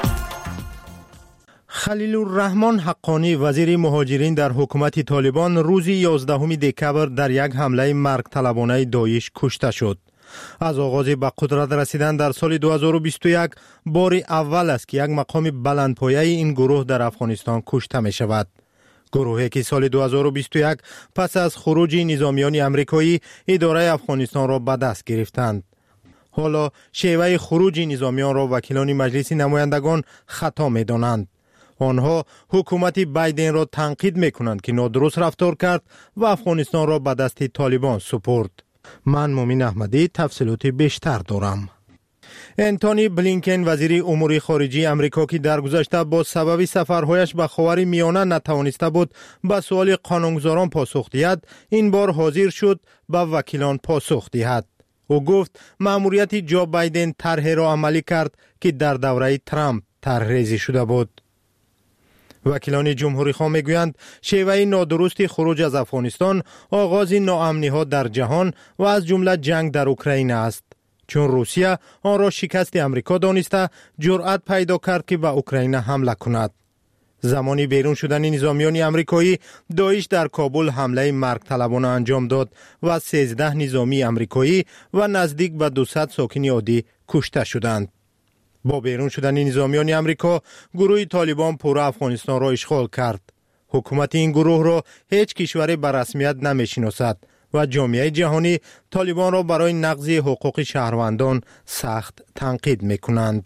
خلیل الرحمن حقانی وزیر مهاجرین در حکومت طالبان روز یازدهم دکبر در یک حمله مرگ طلبانه داعش کشته شد. از آغاز به قدرت رسیدن در سال دو هزار و بیست و یک بار اول است که یک مقام بلندپایه این گروه در افغانستان کشته می شود. گروهی که سال دو هزار و بیست و یک پس از خروج نظامیان امریکایی اداره افغانستان را به دست گرفتند. حالا شیوه خروج نظامیان را وکیلان مجلس نمایندگان خطا می دانند. آنها حکومت بایدن را تنقید میکنند که نادرست رفتار کرد و افغانستان را به دست طالبان سپرد. من مومن احمدی تفصیلات بیشتر دارم. انتونی بلینکن وزیر امور خارجه امریکا که در گذشته با سبب سفرهایش به خاور میانه نتوانسته بود به سوال قانونگذاران پاسخ دهد، این بار حاضر شد به وکیلان پاسخ دهد. او گفت مأموریت جو بایدن طرح را عملی کرد که در دوره ترامپ طرحریزی شده بود. وکیلان جمهوری خواه میگویند شیوه نادرست خروج از افغانستان آغاز ناامنی ها در جهان و از جمله جنگ در اوکراین است، چون روسیه آن را شکست امریکا دانسته جرأت پیدا کرد که به اوکراین حمله کند. زمانی بیرون شدن نظامیان امریکایی، داعش در کابل حمله مرگ طلبانه انجام داد و سیزده نظامی امریکایی و نزدیک به دویست ساکن عادی کشته شدند. با بیرون شدن نظامیان امریکا، گروه طالبان پورا افغانستان را اشغال کرد. حکومت این گروه را هیچ کشوری به رسمیت نمی‌شناسد و جامعه جهانی طالبان را برای نقض حقوق شهروندان سخت تنقید می‌کنند.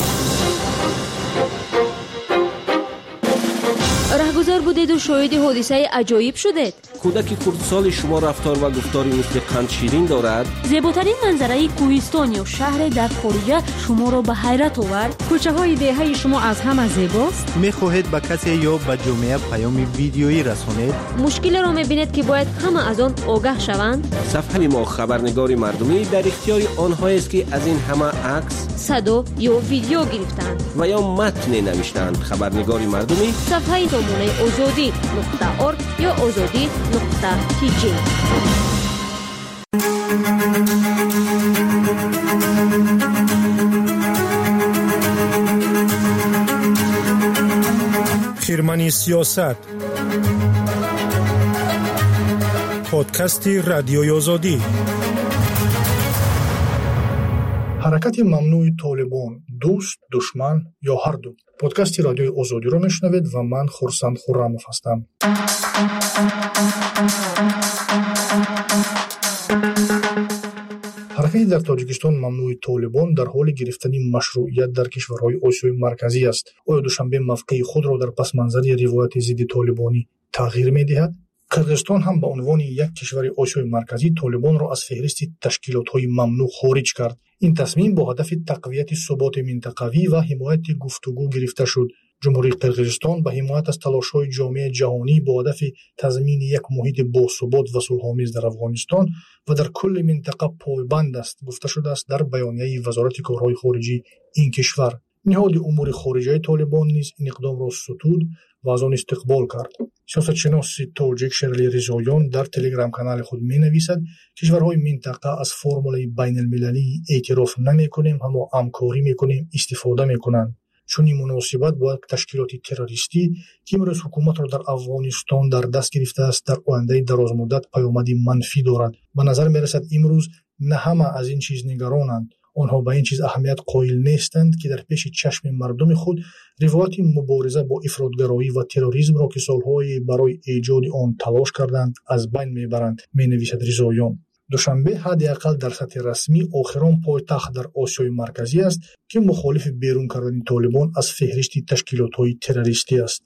رهگذر بودید و شاهد حادثه عجایب شدید. کودک کردسال شما رفتار و گفتاری مثل قند شیرین دارد. زیباترین منظره کوهستان یا شهر در خارجه شما را به حیرت آورد. کوچه های دهه شما از همه زیباست. میخواهید به کسی یا به جامعه پیام ویدیویی رسانید؟ مشکل را میبینید که باید همه از آن آگاه شوند. صفحه ما خبرنگار مردمی در اختیار آنهایی است که از این همه عکس، صدا یا ویدیو گرفتند و یا متن نوشتند. خبرنگار مردمی صفحه نمونه آزادی نقطه ارگ یا آزادی نقطه تی جی. خیرمنی سیاست، پادکست رادیوی آزادی. حرکت ممنوع طالبان، دوست، دشمن یا هر دو. پادکست رادیوی آزادی رو میشنوید و من خورسند خرموف هستم. حرکت در تاجیکستان ممنوع طالبان در حال گرفتن مشروعیت در کشورهای آسیای مرکزی است. آیا دوشنبه موقع خود را در پس منظر روایت ضد طالبانی تغییر می‌دهد؟ قرقیزستان هم به عنوان یک کشور آسیای مرکزی طالبان را از فهرست تشکیلات‌های ممنوع خارج کرد. این تصمیم با هدف تقویت ثبات منطقوی و حمایت گفتگو گرفته شد. جمهوری قرقیزستان به حمایت از تلاش‌های جامعه جهانی با هدف تضمین یک محیط باثبات و صلح‌آمیز در افغانستان و در کل منطقه پایبند است، گفته شده است در بیانیه وزارت کارهای خارجه این کشور. نهاد امور خارجه طالبان نیز این اقدام را ستود و از آن استقبال کرد. سیاستشناس تاجیک شرلی رضاییان در تلگرام کانال خود می‌نویسد کشورهای منطقه از فرمول بین المللی اعتراف نمی‌کنیم اما همکاری می‌کنیم استفاده می‌کنند. چون این مناسبت با یک تشکیلات تروریستی که امروز حکومت را در افغانستان در دست گرفته است در آینده دراز مدت پیامدی منفی دارد. به نظر می‌رسد امروز نه همه از این چیز نگرانند. آنها به این چیز اهمیت قائل نیستند که در پیش چشم مردم خود روایت مبارزه با افراطگرایی و تروریسم را که سالهای برای ایجاد آن تلاش کردند از بین میبرند، می نویسد رضاییان. душанбе ҳадди ақал дар сатҳи расмӣ охирон пойтахт дар осиёи марказӣ аст ки мухолифи берун кардани толибон аз феҳристи ташкилотҳои террористӣ аст.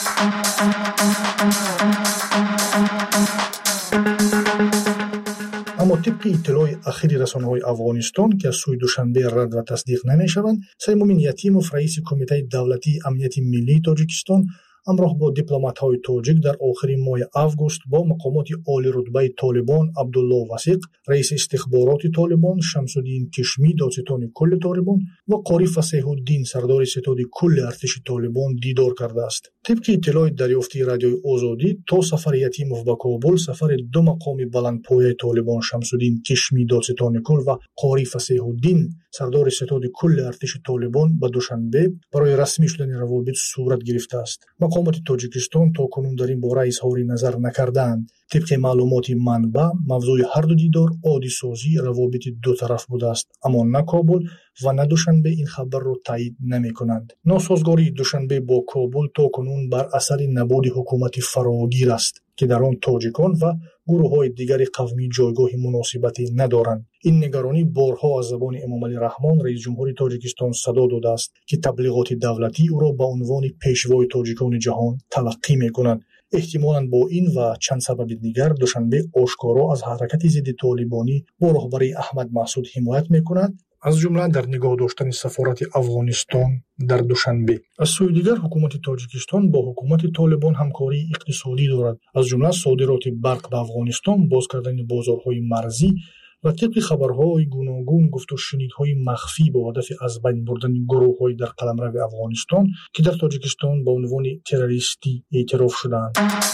аммо тибқи иттилои ахири расонаҳои афғонистон ки аз сӯи душанбе рад ва тасдиқ намешаванд, Саймумин Ятимов, раиси Кумитаи давлатии амнияти миллии Тоҷикистон, ҳамроҳ бо дипломатҳои тоҷик дар охири моҳи август бо мақомоти олирутбаи Толибон Абдулло Васиқ, раиси истихбороти Толибон Шамсуддин Кишмӣ, додситони кулли Толибон ва Қори Фасеҳуддин, сардори ситоди кулли артиши Толибон дидор кардааст. тибқи иттилои дарёфтии Радиои Озодӣ, то сафари Ятимов ба Кобул, сафари ду мақоми баландпояи Толибон Шамсуддин Кишмӣ, додситони кул ва Қори Фасеҳуддин, сардори ситоди кулли артиши Толибон ба Душанбе барои расмӣ шудани равобит сурат гирифтааст. мақомоти Тоҷикистон то кунун дар ин бора изҳори назар накардаанд. тибқи маълумоти манба, мавзӯи ҳарду дидор оддисозӣ равобити дутараф будааст, аммо на Кобул ва на Душанбе ин хабарро таъид намекунанд. носозгории Душанбе бо Кобул то кунун бар асари набуди ҳукумати фарогир аст ки дар он тоҷикон ва гурӯҳҳои дигари қавмӣ ҷойгоҳи муносибатӣ надоранд. ин нигаронӣ борҳо аз забони Эмомалӣ Раҳмон, раисҷумҳури Тоҷикистон, садо додааст ки таблиғоти давлатӣ ӯро ба унвони пешвои тоҷикони ҷаҳон талаққӣ мекунад. эҳтимолан бо ин ва чанд сабаби дигар Душанбе ошкоро аз ҳаракати зидди толибонӣ бо роҳбарии Аҳмад Маҳсуд ҳимоят мекунад, аз ҷумла дар нигоҳ доштани сафорати Афғонистон дар Душанбе. аз сӯи дигар ҳукумати Тоҷикистон бо ҳукумати Толибон ҳамкории иқтисодӣ дорад, аз ҷумла содироти барқ ба Афғонистон, боз кардани бозорҳои марзӣ ва тибқи хабарҳои гуногун гуфтушунидҳои махфӣ бо ҳадафи аз байн бурдани гурӯҳҳои дар қаламрави Афғонистон ки дар Тоҷикистон ба унвони террористӣ эътироф шудаанд.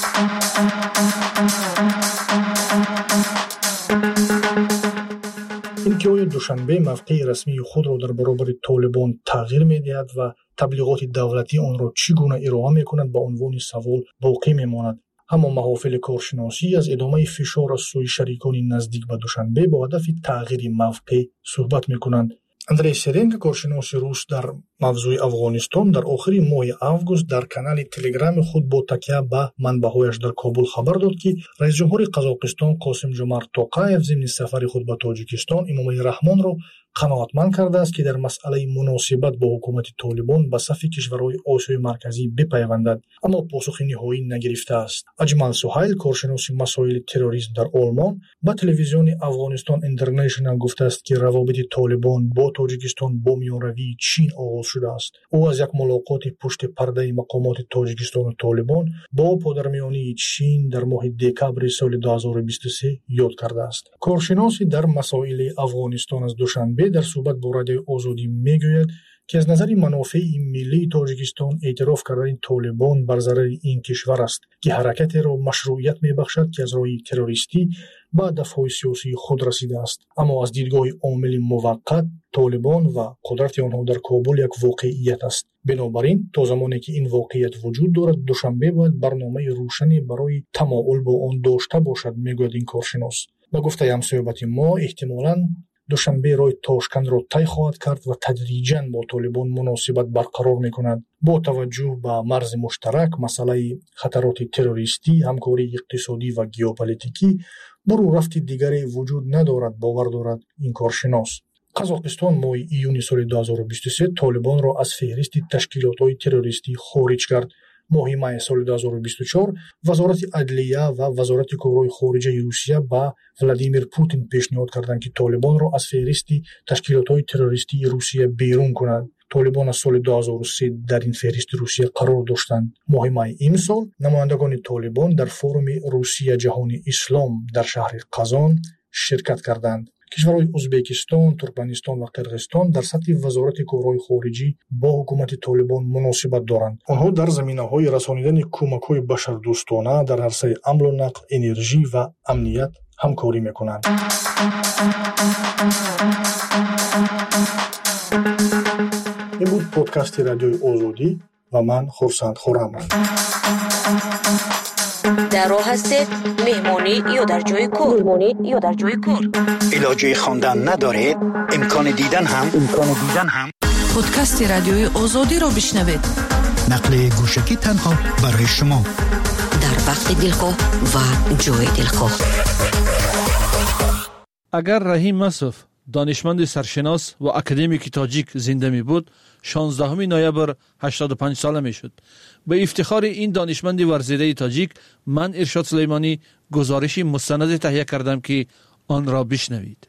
ин ки оё Душанбе мавқеи расмии худро дар баробари Толибон тағйир медиҳад ва таблиғоти давлатӣ онро чӣ гуна ироа мекунад ба унвони савол боқӣ мемонад. ҳамон маҳофили коршиносӣ аз идомаи фишор аз сӯи шарикони наздик ба Душанбе бо ҳадафи тағйири мавқеъ суҳбат мекунанд. Андрей Серенко, коршиноси рус дар мавзӯи Афғонистон, дар охири моҳи август дар канали телеграми худ бо такя ба манбаъҳояш дар Кобул хабар дод, ки раисҷумҳури Қазоқистон Қосимҷомарт Тоқаев зимни сафари худ ба Тоҷикистон Эмомалӣ Раҳмонро қаноатманд кардааст, ки дар масъалаи муносибат бо ҳукумати Толибон ба сафи кишварҳои Осиёи марказӣ бипайвандад, аммо посухи ниҳоӣ нагирифтааст. Аҷмал Суҳайл, коршиноси масоили терроризм дар Олмон, ба телевизиони Афғонистон Интернешнл гуфтааст, ки равобити Толибон бо Тоҷикистон бо миёнравии Чин оғоз шудааст. ӯ аз як мулоқоти пушти пардаи мақомоти Тоҷикистону Толибон бо поддармиёнии Чин дар моҳи декабри соли ду ҳазору бисту се ёд кардааст. коршиноси дар масоили Афғонистон аз Душанбе дар суҳбат бо Радиои Озодӣ мегӯяд, ки аз назари манофеи миллии Тоҷикистон эътироф кардани Толибон бар зарари ин кишвар аст, ки ҳаракатеро машрӯият мебахшад, ки аз роҳи террористӣ ба ҳадафҳои сиёсии худ расидааст. аммо аз дидгоҳи омили муваққат, Толибон ва қудрати онҳо дар Кобул як воқеият аст. бинобар ин то замоне ки ин воқеият вуҷуд дорад, Душанбе бояд барномаи рӯшане барои тамоул бо он дошта бошад, мегӯяд ин коршинос. ба гуфтаи ҳамсоҳбати мо, эҳтимолан Душанбе роҳи Тошкандро тай хоҳад кард ва тадриҷан бо Толибон муносибат барқарор мекунад. бо таваҷҷӯҳ ба марзи муштарак, масъалаи хатароти террористӣ, ҳамкории иқтисодӣ ва геополитикӣ, бурӯ рафти дигаре вуҷуд надорад, бовар дорад ин коршинос. Қазоқистон моҳи июни соли ду ҳазору бисту се Толибонро аз феҳристи ташкилотҳои террористӣ хориҷ кард. моҳи май соли ду ҳазору бисту чор вазорати адлия ва вазорати корҳои хориҷаи Русия ба Владимир Путин пешниҳод карданд, ки Толибонро аз феҳристи ташкилотҳои террористии Русия берун кунад. Толибон аз соли ду ҳазору се дар ин феҳристи Русия қарор доштанд. моҳи май имсол намояндагони Толибон дар форуми Русия ҷаҳони ислом дар шаҳри Қазон ширкат карданд. кишварҳои Узбекистон, Туркманистон ва Қирғизистон дар сатҳи вазорати корҳои хориҷӣ бо ҳукумати Толибон муносибат доранд. онҳо дар заминаҳои расонидани кӯмакҳои башардӯстона дар арсаи амлу нақл, энержӣ ва амният ҳамкорӣ мекунанд. ин буд подкасти Радиои Озодӣ ва ман Хурсанд Хуррамов. дар роҳ ҳастед меҳмонӣ ё дар ҷойи кор меҳмонӣ ё дар ҷойи кор илоҷи хондан надоред, имкони дидан ҳам имкони дидан ҳам подкасти Радиои Озодиро бишнавед. нақли гӯшагӣ танҳо барои шумо дар вақти дилхоҳ ва ҷои дилхоҳ. اگر رحیم مسعود دانشمند سرشناس و اکادمیک تاجیک زنده می بود، شانزدهم نوامبر هشتاد و پنج ساله می شد. به افتخار این دانشمند ورزیده تاجیک، من ارشاد سلیمانی گزارشی مستند تهیه کردم که آن را بشنوید.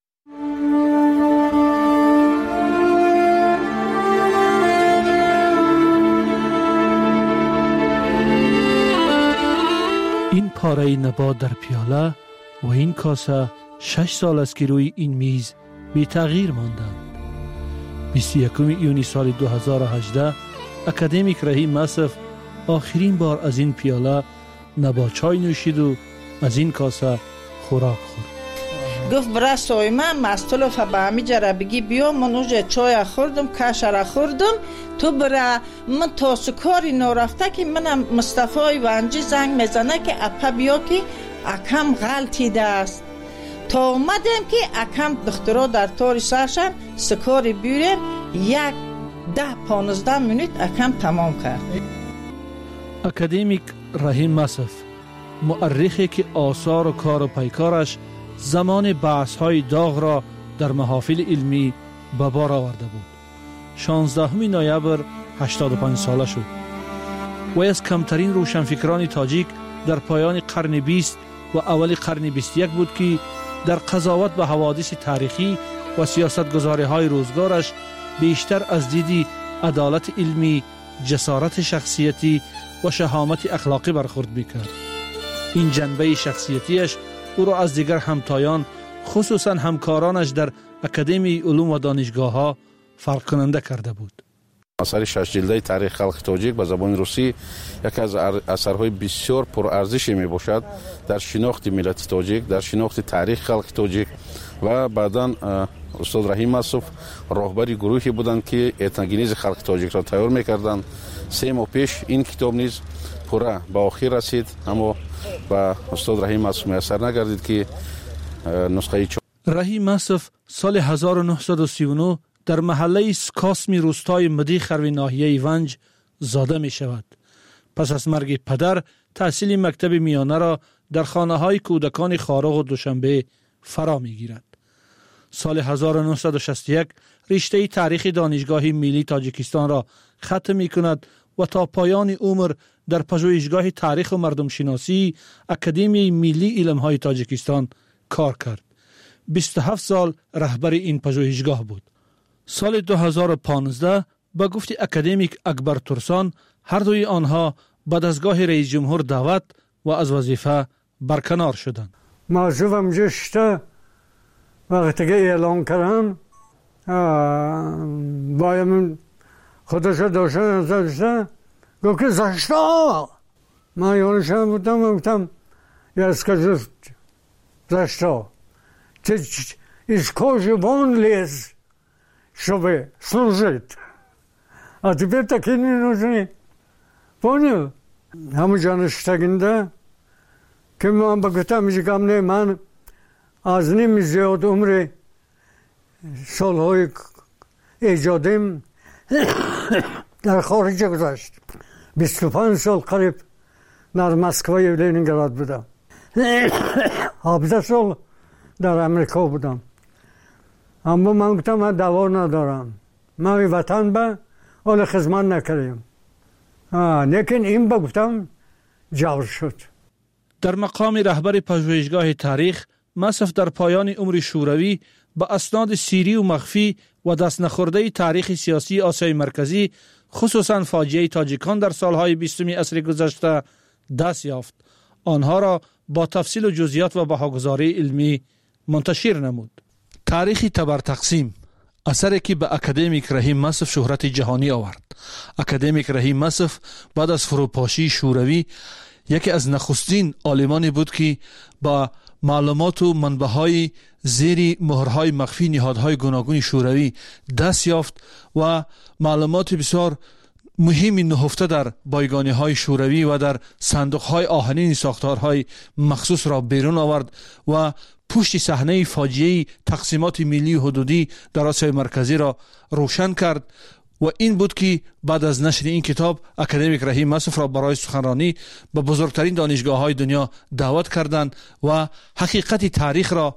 این پاره نبات در پیاله و این کاسه شش سال است که روی این میز بی تغییر ماندند. بیست و یکم یونی سال دو هزار و هجده اکادمیک رحیم مسعود آخرین بار از این پیاله نبات چای نوشید و از این کاسه خوراک خورد. گفت برای سوی من مستلو به همی جره بگی بیا من اوجه چای خوردم کش را خوردم تو برای من تا سکاری نرفته که منم مصطفی ونجی زنگ میزنه که اپا بیا که اکم غلطی است. تا اومدم که اکم دخترها در تاری سرشن سکاری بیوریم یک ده پانزده منیت اکم تمام کرد. اکادمیک رحیم مسعود مؤرخی که آثار و کار و پیکارش زمان بحث های داغ را در محافل علمی به بار آورده بود. شانزدهم نوامبر هشتاد و پنج ساله شد. وی از کمترین روشنفکران تاجیک در پایان قرن بیست و اول قرن بیست و یک بود که در قضاوت به حوادث تاریخی و سیاستگزاری های روزگارش بیشتر از دیدی عدالت علمی، جسارت شخصیتی و شهامت اخلاقی برخورد می‌کرد. این جنبه شخصیتیش او را از دیگر همتایان خصوصا همکارانش در اکادمی علوم و دانشگاه‌ها فرق کننده کرده بود. اثر شش جلده تاریخ خلق تاجیک به زبان روسی یکی از اثرهای بسیار پرارزشی می باشد در شناخت ملت تاجیک، در شناخت تاریخ خلق تاجیک و بعداً استاد رحیم مسعود راهبری گروهی بودند که اتنگینیز خلق تاجیک را تیار می‌کردند. سه ماه پیش این کتاب نیز پورا به آخر رسید، اما با استاد رحیم مسعود میسر نگردید که نسخه چون رحیم مسعود سال هزار و نهصد و سی و نه در محله سکاسمی روستای مدیخر ناحیه ونج زاده می شود. پس از مرگ پدر تحصیل مکتب میانه را در خانه های کودکان خارق و دوشنبه فرا می گیرد. سال هزار و نهصد و شصت و یک رشته تاریخ دانشگاه ملی تاجیکستان را ختم می کند و تا پایان عمر در پژوهشگاه تاریخ و مردم شناسی اکادمی ملی علم های تاجیکستان کار کرد. بیست و هفت سال رهبر این پژوهشگاه بود. سال دو هزار و پانزده با گفت اکادمیک اکبر ترسان هر دوی آنها به دستگاه رئیس جمهور دعوت و از وظیفه برکنار شدند. موضوعم جشته وقتی که اعلام کردم بایم خودش داشتن داشته گفت که زشتا من یانشم بودم گفتم یسکه زشتا چه ایشکاش وان لیز чтобы служить. А теперь такие не нужны. Понял? همه جانشتگنده که من بگفتم میشه کم نه من از نیم زیاد عمر سالهای ایجادیم در خارج گذشت. بیست و پنج سال قریب در مسکوی لنینگراد بودم. هفده سال در امریکا بودم. اما من گفتم من دوا ندارم، من وطن به اول خدمت نکردم، لیکن این با گفتم جور شد. در مقام رهبر پژوهشگاه تاریخ مسعود در پایان عمر شوروی با اسناد سیری و مخفی و دست نخورده تاریخ سیاسی آسیای مرکزی خصوصا فاجعه تاجیکان در سالهای بیستم عصر گذشته دست یافت. آنها را با تفصیل و جزئیات و بهاگزاری علمی منتشر نمود. تاریخ تبر تقسیم اثری که به اکادمیک رحیم مسعود شهرت جهانی آورد. اکادمیک رحیم مسعود بعد از فروپاشی شوروی یکی از نخستین عالمانی بود که با معلومات و منبع‌های زیر مهرهای مخفی نهادهای گوناگون شوروی دست یافت و معلومات بسیار مهمی نهفته در بایگانی‌های شوروی و در صندوق‌های آهنین ساختارهای مخصوص را بیرون آورد و پشت صحنه فاجعه تقسیمات ملی و حدودی در آسیای مرکزی را روشن کرد و این بود که بعد از نشر این کتاب اکادمیک رحیم مسعود را برای سخنرانی به بزرگترین دانشگاه‌های دنیا دعوت کردند و حقیقت تاریخ را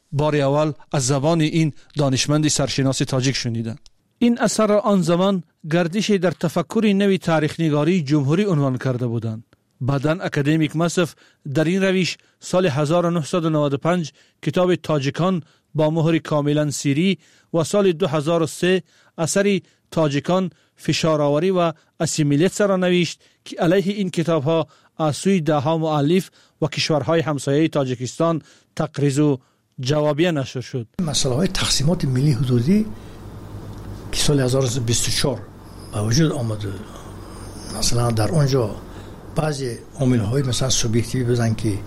بار اول از زبان این دانشمند سرشناس تاجیک شنیدند. این اثر را آن زمان گردش در تفکر نوی تاریخ نگاری جمهوری عنوان کرده بودند. بعداً اکادمیک مصف در این روش سال هزار و نهصد و نود و پنج کتاب تاجیکان با مهر کاملا سیری و سال دو هزار و سه اثری تاجیکان فشارآوری و اسیمیلیت را نوشت که علیه این کتاب ها از سوی ده ها مؤلف و کشورهای همسایه تاجیکستان تقریض و جوابیه نشر شد. مسئله های تقسیمات ملی حدودی که سال هزار و سیصد و بیست و چهار با وجود آمده، مثلا در اونجا بعضی عامل های مثلا سوبیکتیوی بزن که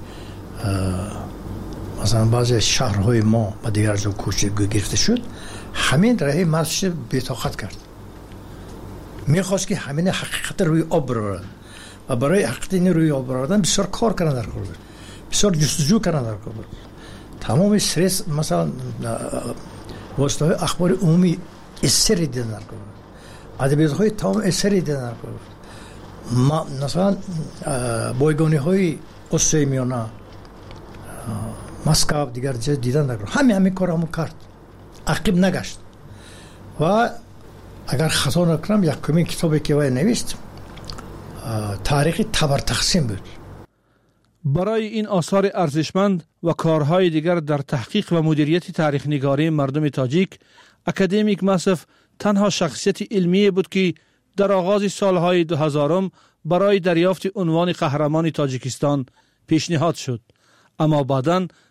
مثلا بعضی شهرهای ما با دیگر جا کوچه گرفته شد، همین راه مرزش بی‌طاقت کرد. میخواست که همین حقیقت روی آب برارن و برای حقیقت این روی آب برادن بسیار کار کردن در کار، بسیار جستجو کردن در کار. تمام استرس مثلا واسطه های اخبار عمومی اثری دیدن در کار، ادبیات های تمام اثری دیدن در کار. ما مثلا بایگانی های آسیای میانه، مسکو، دیگر جای دیدن در کار، همین همین کار همون کرد، عقب نگشت. و اگر خطا نکنم یکمین کتابی که وی نوشت تاریخ تبر تقسیم بود. برای این آثار ارزشمند و کارهای دیگر در تحقیق و مدیریت تاریخ نگاری مردم تاجیک، اکادمیک مصف تنها شخصیت علمی بود که در آغاز سالهای دو هزارم برای دریافت عنوان قهرمان تاجیکستان پیشنهاد شد، اما بعداً